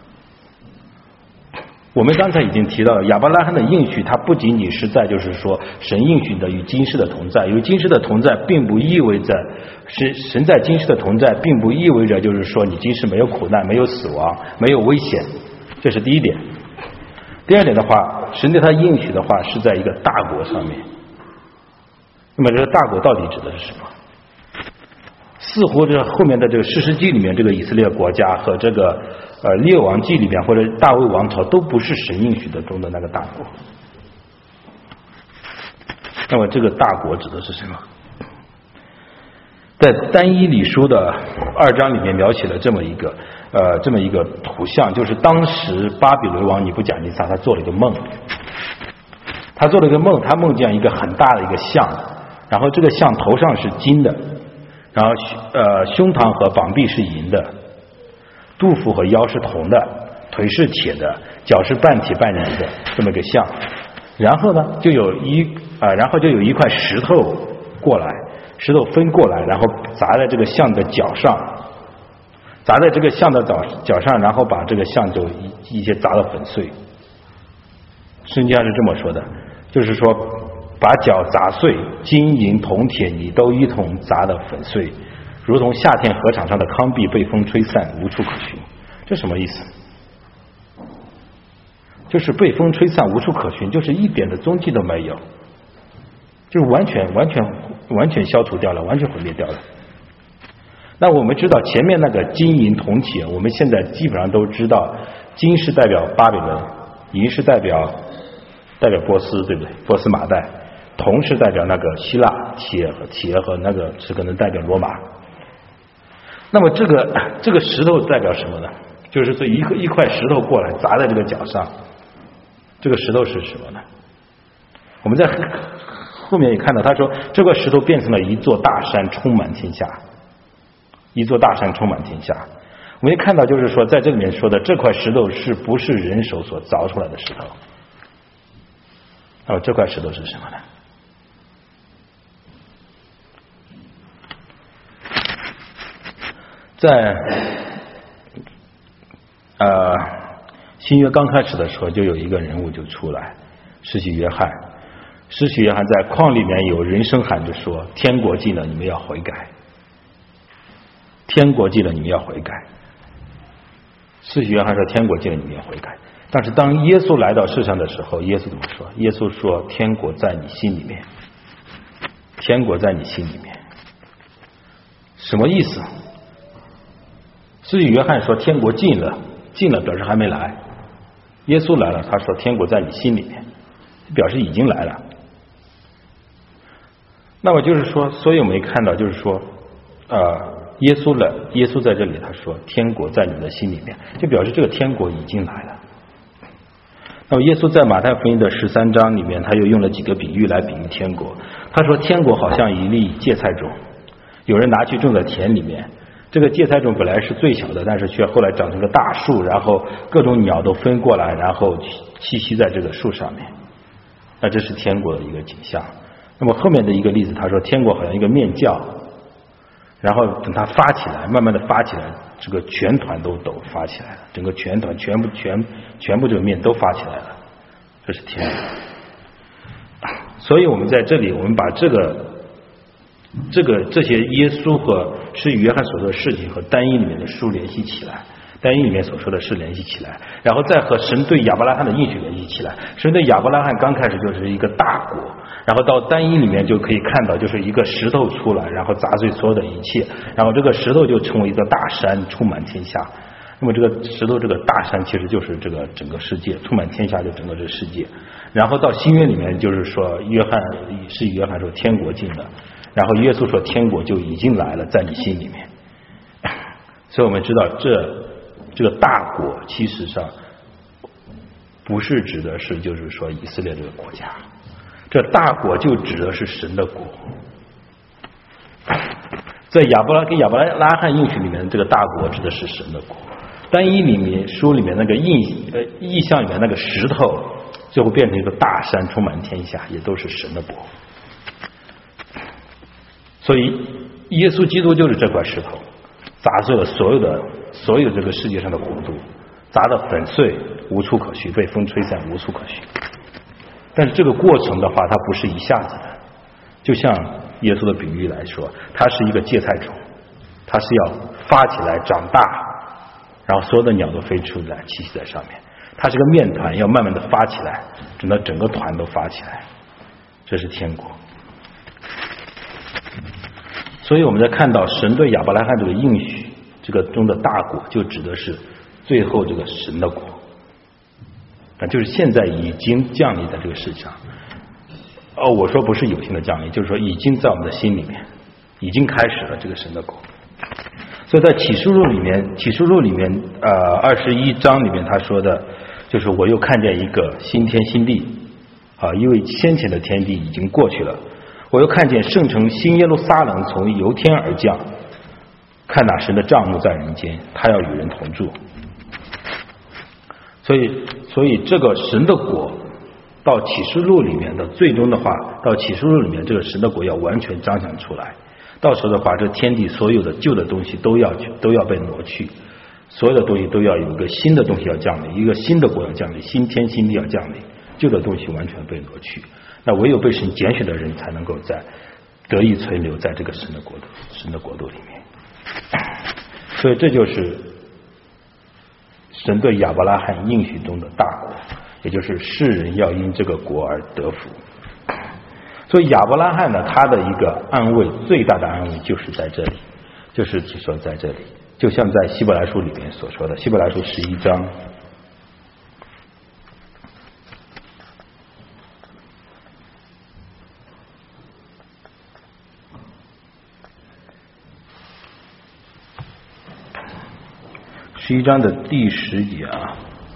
我们刚才已经提到了亚伯拉罕的应许，它不仅仅是在就是说神应许的与今世的同在，因为今世的同在并不意味着神神在今世的同在，并不意味着就是说你今世没有苦难、没有死亡、没有危险，这是第一点。第二点的话，神对他应许的话是在一个大国上面。那么这个大国到底指的是什么？似乎这后面的这个士师记里面，这个以色列国家和这个呃列王记里面或者大卫王朝都不是神应许的中的那个大国。那么这个大国指的是什么？在但以理书的二章里面描写了这么一个呃这么一个图像，就是当时巴比伦王尼布甲尼撒他做了一个梦，他做了一个梦，他梦见一个很大的一个像，然后这个像头上是金的，然后呃胸膛和膀臂是银的，肚腹和腰是铜的，腿是铁的，脚是半铁半泥的，这么个像。然后呢，就有一啊、呃，然后就有一块石头过来，石头分过来，然后砸在这个像的脚上。 砸在这个像的脚脚上，然后把这个像就一一些砸得粉碎。圣经上是这么说的，就是说把脚砸碎，金银铜铁你都一同砸得粉碎，如同夏天禾场上的糠秕被风吹散，无处可寻。这什么意思？就是被风吹散，无处可寻，就是一点的踪迹都没有，就是完全完全完全消除掉了，完全毁灭掉了。那我们知道前面那个金银铜铁，我们现在基本上都知道，金是代表巴比伦，银是代表代表波斯，对不对？波斯马代，铜是代表那个希腊，铁和铁和那个是可能代表罗马。那么这个这个石头代表什么呢？就是这一个一块石头过来砸在这个脚上，这个石头是什么呢？我们在后面也看到，他说这个石头变成了一座大山，充满天下。一座大山充满天下。我们也看到，就是说在这里面说的这块石头是不是人手所凿出来的石头？那么这块石头是什么呢？在呃新约刚开始的时候，就有一个人物就出来，施洗约翰。施洗约翰在旷里面有人声喊着说：“天国近了，你们要悔改。天国近了，你们要悔改。”施洗约翰说：“天国近了，你们要悔改。”但是当耶稣来到世上的时候，耶稣怎么说？耶稣说：“天国在你心里面。”天国在你心里面，什么意思？施洗约翰说：“天国近了，近了表示还没来。”耶稣来了，他说：“天国在你心里面”，表示已经来了。那么就是说，所以我们看到，就是说，呃。耶稣来，耶稣在这里，他说：“天国在你们的心里面”，就表示这个天国已经来了。那么，耶稣在马太福音的十三章里面，他又用了几个比喻来比喻天国。他说：“天国好像一粒芥菜种，有人拿去种在田里面。这个芥菜种本来是最小的，但是却后来长成个大树，然后各种鸟都飞过来，然后栖息在这个树上面。那这是天国的一个景象。那么后面的一个例子，他说天国好像一个面酵。”然后等它发起来，慢慢的发起来，这个全团都都发起来了，整个全团全部全全部这个面都发起来了，这是天国。所以我们在这里，我们把这个这个这些耶稣和施洗约翰所说的事情和单一里面的书联系起来，单一里面所说的事联系起来，然后再和神对亚伯拉罕的应许联系起来。神对亚伯拉罕刚开始就是一个大国。然后到单一里面就可以看到，就是一个石头出来，然后砸碎所有的一切，然后这个石头就成为一座大山，充满天下。那么这个石头这个大山其实就是这个整个世界，充满天下就整个这个世界。然后到新约里面就是说，约翰是约翰说天国近了，然后耶稣说天国就已经来了，在你心里面。所以我们知道这这个大国其实上不是指的是就是说以色列这个国家。这大国就指的是神的国，在亚伯拉跟亚伯拉罕应许里面，这个大国指的是神的国。单一里面书里面那个印呃意象里面那个石头，最后变成一个大山，充满天下，也都是神的国。所以耶稣基督就是这块石头，砸碎了所有的所有这个世界上的国度，砸得粉碎，无处可寻，被风吹散，无处可寻。但是这个过程的话，它不是一下子的，就像耶稣的比喻来说，它是一个芥菜种，它是要发起来长大，然后所有的鸟都飞出来栖息在上面。它是个面团，要慢慢的发起来，等到整个团都发起来，这是天国。所以我们在看到神对亚伯拉罕这个应许，这个中的大国，就指的是最后这个神的国。就是现在已经降临在这个世上。哦，我说不是有形的降临，就是说已经在我们的心里面，已经开始了这个神的国。所以在启示录里面，启示录里面呃二十一章里面他说的，就是我又看见一个新天新地啊，因为先前的天地已经过去了，我又看见圣城新耶路撒冷从由天而降，看那神的帐幕在人间，他要与人同住。所以，所以这个神的国到启示录里面的最终的话，到启示录里面这个神的国要完全彰显出来。 到时候的话，这天地所有的旧的东西都要去，都要被挪去，所有的东西都要有一个新的东西要降临，一个新的国要降临，新天新地要降临，旧的东西完全被挪去。那唯有被神拣选的人才能够在得以存留在这个神的国度，神的国度里面。所以这就是神对亚伯拉罕应许中的大国，也就是世人要因这个国而得福。所以亚伯拉罕呢，他的一个安慰，最大的安慰就是在这里，就是只说在这里，就像在希伯来书里面所说的，希伯来书十一章十一章的第十节啊，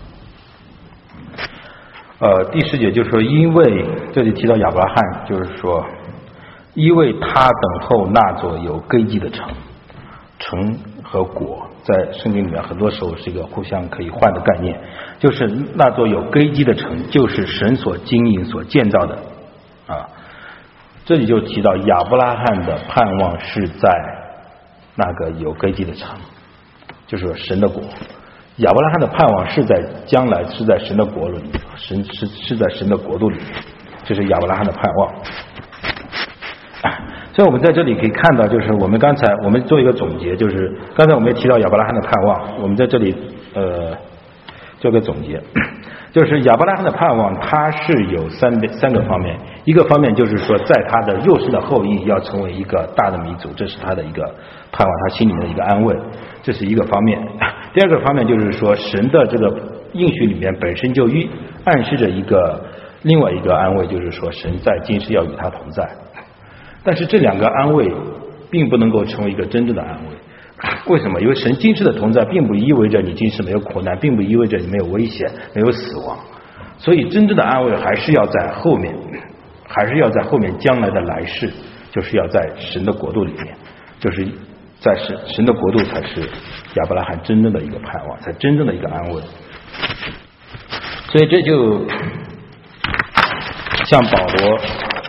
呃，第十节就是说，因为这里提到亚伯拉罕，就是说，因为他等候那座有根基的城，城和国在圣经里面很多时候是一个互相可以换的概念，就是那座有根基的城，就是神所经营、所建造的啊。这里就提到亚伯拉罕的盼望是在那个有根基的城。就是神的国，亚伯拉罕的盼望是在将来是在神的国里，神是是在神的国度里面，这是亚伯拉罕的盼望。所以我们在这里可以看到，就是我们刚才我们做一个总结，就是刚才我们也提到亚伯拉罕的盼望，我们在这里呃做个总结，就是亚伯拉罕的盼望，它是有三三个方面，一个方面就是说，在他的肉身的后裔要成为一个大的民族，这是他的一个盼望，他心里的一个安慰，这是一个方面。第二个方面就是说，神的这个应许里面本身就预暗示着一个另外一个安慰，就是说神在今世要与他同在。但是这两个安慰并不能够成为一个真正的安慰。为什么？因为神今世的同在并不意味着你今世没有苦难，并不意味着你没有危险，没有死亡。所以真正的安慰还是要在后面，还是要在后面将来的来世，就是要在神的国度里面，就是在神神的国度才是亚伯拉罕真正的一个盼望，才真正的一个安慰。所以这就像保罗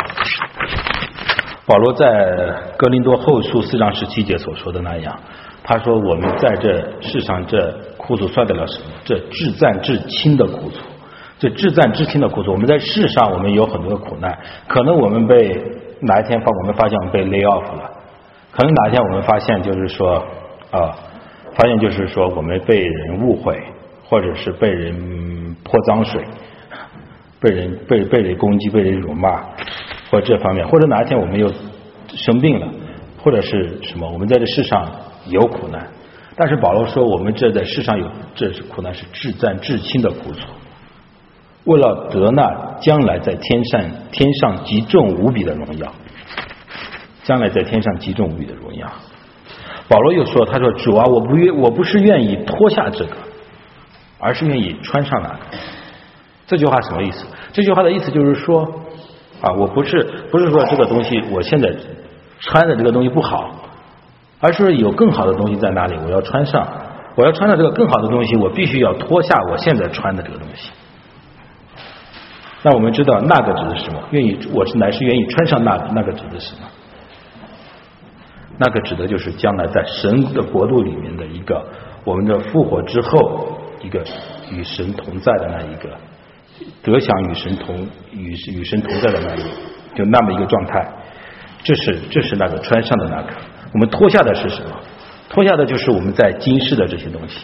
保罗在哥林多后书四章十七节所说的那样，他说我们在这世上这苦楚算得了什么？这至暂至轻的苦楚，这至暂至轻的苦楚。我们在世上我们有很多的苦难，可能我们被哪一天发我们发现我们被 lay off 了，可能哪一天我们发现就是说啊，发现就是说我们被人误会，或者是被人泼脏水，被人被被人攻击，被人辱骂，或者这方面，或者哪一天我们又生病了，或者是什么，我们在这世上有苦难。但是保罗说，我们这在世上有这是苦难是至暂至轻的苦楚，为了得那将来在天上天上极重无比的荣耀，将来在天上极重无比的荣耀。保罗又说，他说主啊，我不愿我不是愿意脱下这个，而是愿意穿上那个。这句话什么意思？这句话的意思就是说啊，我不是不是说这个东西我现在穿的这个东西不好，而是有更好的东西在哪里，我要穿上，我要穿上这个更好的东西，我必须要脱下我现在穿的这个东西。那我们知道那个指的是什么？愿意，我是乃是愿意穿上那个，那个指的是什么？那个指的就是将来在神的国度里面的一个我们的复活之后一个与神同在的那一个得享与神同与与神同在的那一个就那么一个状态。这是这是那个穿上的那个。我们脱下的是什么？脱下的就是我们在今世的这些东西。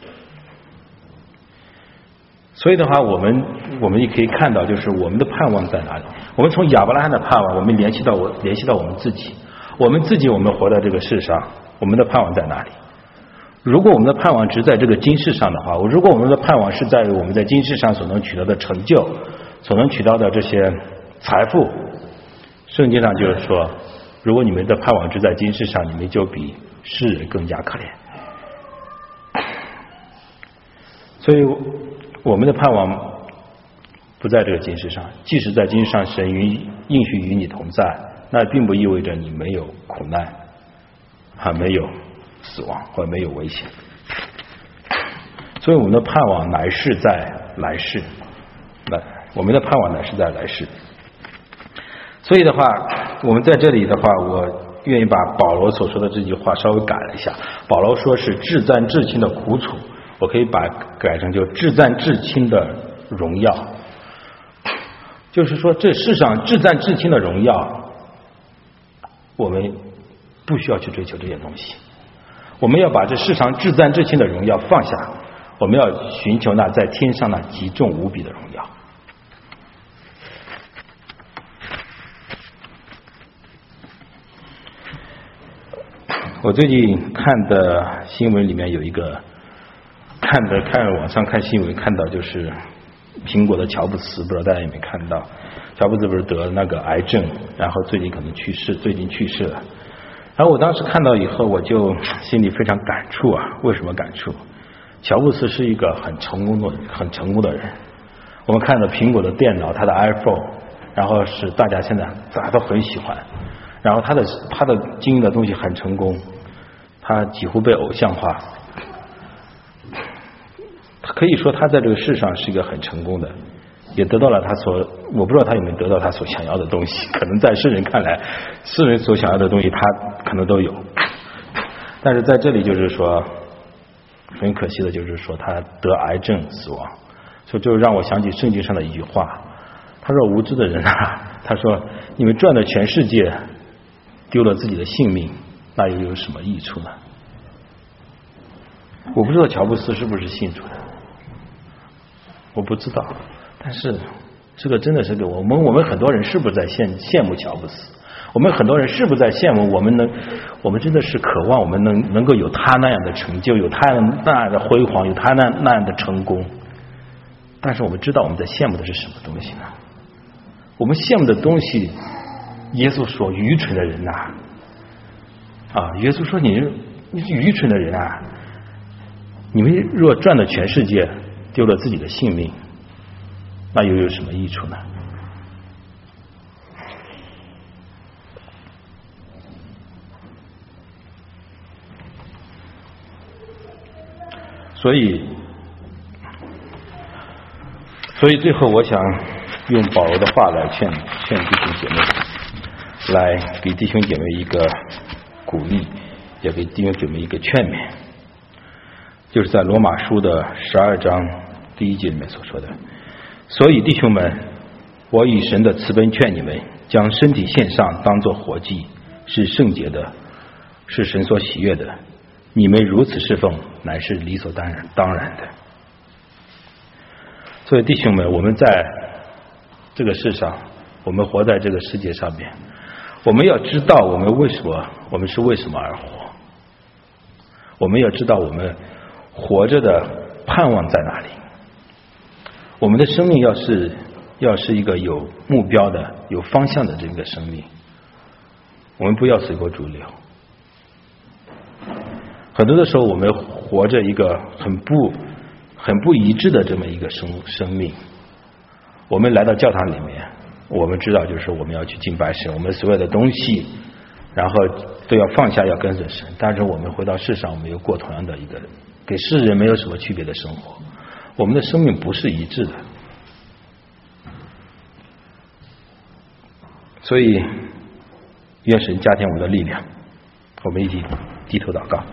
所以的话，我们我们也可以看到，就是我们的盼望在哪里？我们从亚伯拉罕的盼望，我们联系到我联系到我们自己。我们自己，我们活在这个世上，我们的盼望在哪里？如果我们的盼望只在这个今世上的话，如果我们的盼望是在于我们在今世上所能取得的成就，所能取到的这些财富，圣经上就是说，如果你们的盼望只在今世上，你们就比世人更加可怜。所以我们的盼望不在这个今世上，即使在今世上神允应许与你同在，那并不意味着你没有苦难，还没有死亡，或没有危险。所以我们的盼望乃是在来世，来，我们的盼望乃是在来世。所以的话，我们在这里的话，我愿意把保罗所说的这句话稍微改了一下。保罗说是至赞至亲的苦楚，我可以把改成就至赞至亲的荣耀。就是说这世上至赞至亲的荣耀，我们不需要去追求这些东西，我们要把这世上至赞至亲的荣耀放下，我们要寻求那在天上那极重无比的荣耀。我最近看的新闻里面有一个，看的看网上看新闻看到就是苹果的乔布斯，不知道大家有没有看到？乔布斯不是得了那个癌症，然后最近可能去世，最近去世了。然后我当时看到以后，我就心里非常感触啊。为什么感触？乔布斯是一个很成功的、很成功的人。我们看到苹果的电脑，他的 iPhone， 然后是大家现在大家都很喜欢。然后他的他的经营的东西很成功，他几乎被偶像化。可以说他在这个世上是一个很成功的，也得到了他所，我不知道他有没有得到他所想要的东西，可能在世人看来，世人所想要的东西他可能都有。但是在这里就是说，很可惜的就是说他得癌症死亡，所以就让我想起圣经上的一句话，他说无知的人啊，他说你们赚了全世界，丢了自己的性命，那又有什么益处呢？我不知道乔布斯是不是信主的，我不知道，但是这个真的是个我们我们很多人是不是在羡羡慕乔布斯？我们很多人是不是在羡慕我们能，我们真的是渴望我们能能够有他那样的成就，有他那样的辉煌，有他那那样的成功。但是我们知道我们在羡慕的是什么东西呢？我们羡慕的东西，耶稣说愚蠢的人呐、啊，啊，耶稣说你你是愚蠢的人啊！你们若赚了全世界，丢了自己的性命，那又有什么益处呢？所以，所以最后我想用保罗的话来劝劝弟兄姐妹，来给弟兄姐妹一个鼓励，也给弟兄姐妹一个劝勉。就是在罗马书的十二章第一节里面所说的，所以弟兄们，我以神的慈悲劝你们，将身体献上，当作活祭，是圣洁的，是神所喜悦的。你们如此侍奉，乃是理所当然当然的。所以弟兄们，我们在这个世上，我们活在这个世界上面，我们要知道我们为什么，我们是为什么而活。我们要知道我们活着的盼望在哪里。我们的生命要是要是一个有目标的、有方向的这个生命，我们不要随波逐流。很多的时候，我们活着一个很不很不一致的这么一个生生命。我们来到教堂里面，我们知道就是我们要去敬拜神，我们所有的东西，然后都要放下，要跟着神。但是我们回到世上，我们又过同样的一个给世人没有什么区别的生活，我们的生命不是一致的。所以，愿神加添我们的力量，我们一起低头祷告。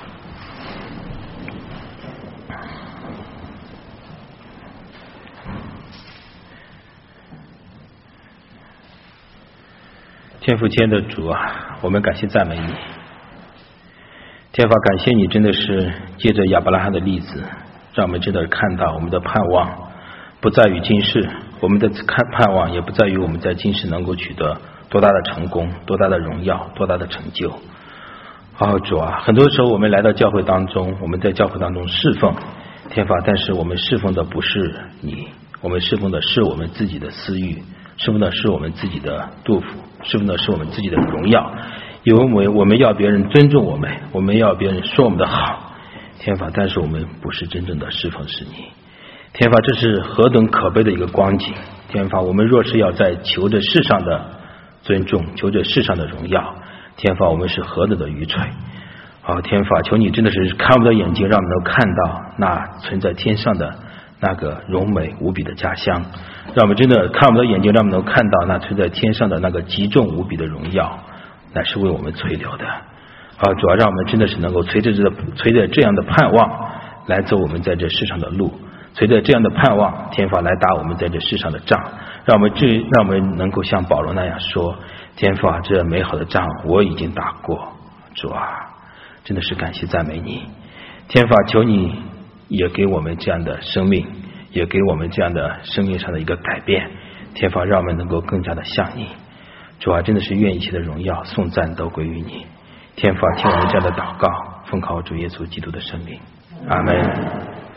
天父亲的主啊，我们感谢赞美你。天父，感谢你真的是借着亚伯拉罕的例子，让我们真的看到我们的盼望不在于今世，我们的看盼望也不在于我们在今世能够取得多大的成功、多大的荣耀、多大的成就。哦，主啊，很多时候我们来到教会当中，我们在教会当中侍奉天父，但是我们侍奉的不是你，我们侍奉的是我们自己的私欲，侍奉的是我们自己的杜甫，侍奉的是我们自己的荣耀，因为我们要别人尊重我们，我们要别人说我们的好，天父，但是我们不是真正的侍奉是你。天父，这是何等可悲的一个光景。天父，我们若是要在求着世上的尊重，求着世上的荣耀，天父，我们是何等的愚蠢。好，天父，求你真的是看我们的眼睛，让我们能看到那存在天上的那个荣美无比的家乡，让我们真的看我们的眼睛，让我们能看到那存在天上的那个极重无比的荣耀， 乃是为我们存留的。啊，主要让我们真的是能够随着这随着这样的盼望来走我们在这世上的路，随着这样的盼望，天父来打我们在这世上的仗，让我们这让我们能够像保罗那样说：天父啊，这美好的仗我已经打过。主啊，真的是感谢赞美你。天父啊，求你也给我们这样的生命，也给我们这样的生命上的一个改变。天父啊，让我们能够更加的像你。主啊，真的是愿一切的荣耀颂赞都归于你。天父啊，听我们这样的祷告，奉靠主耶稣基督的圣名，阿门。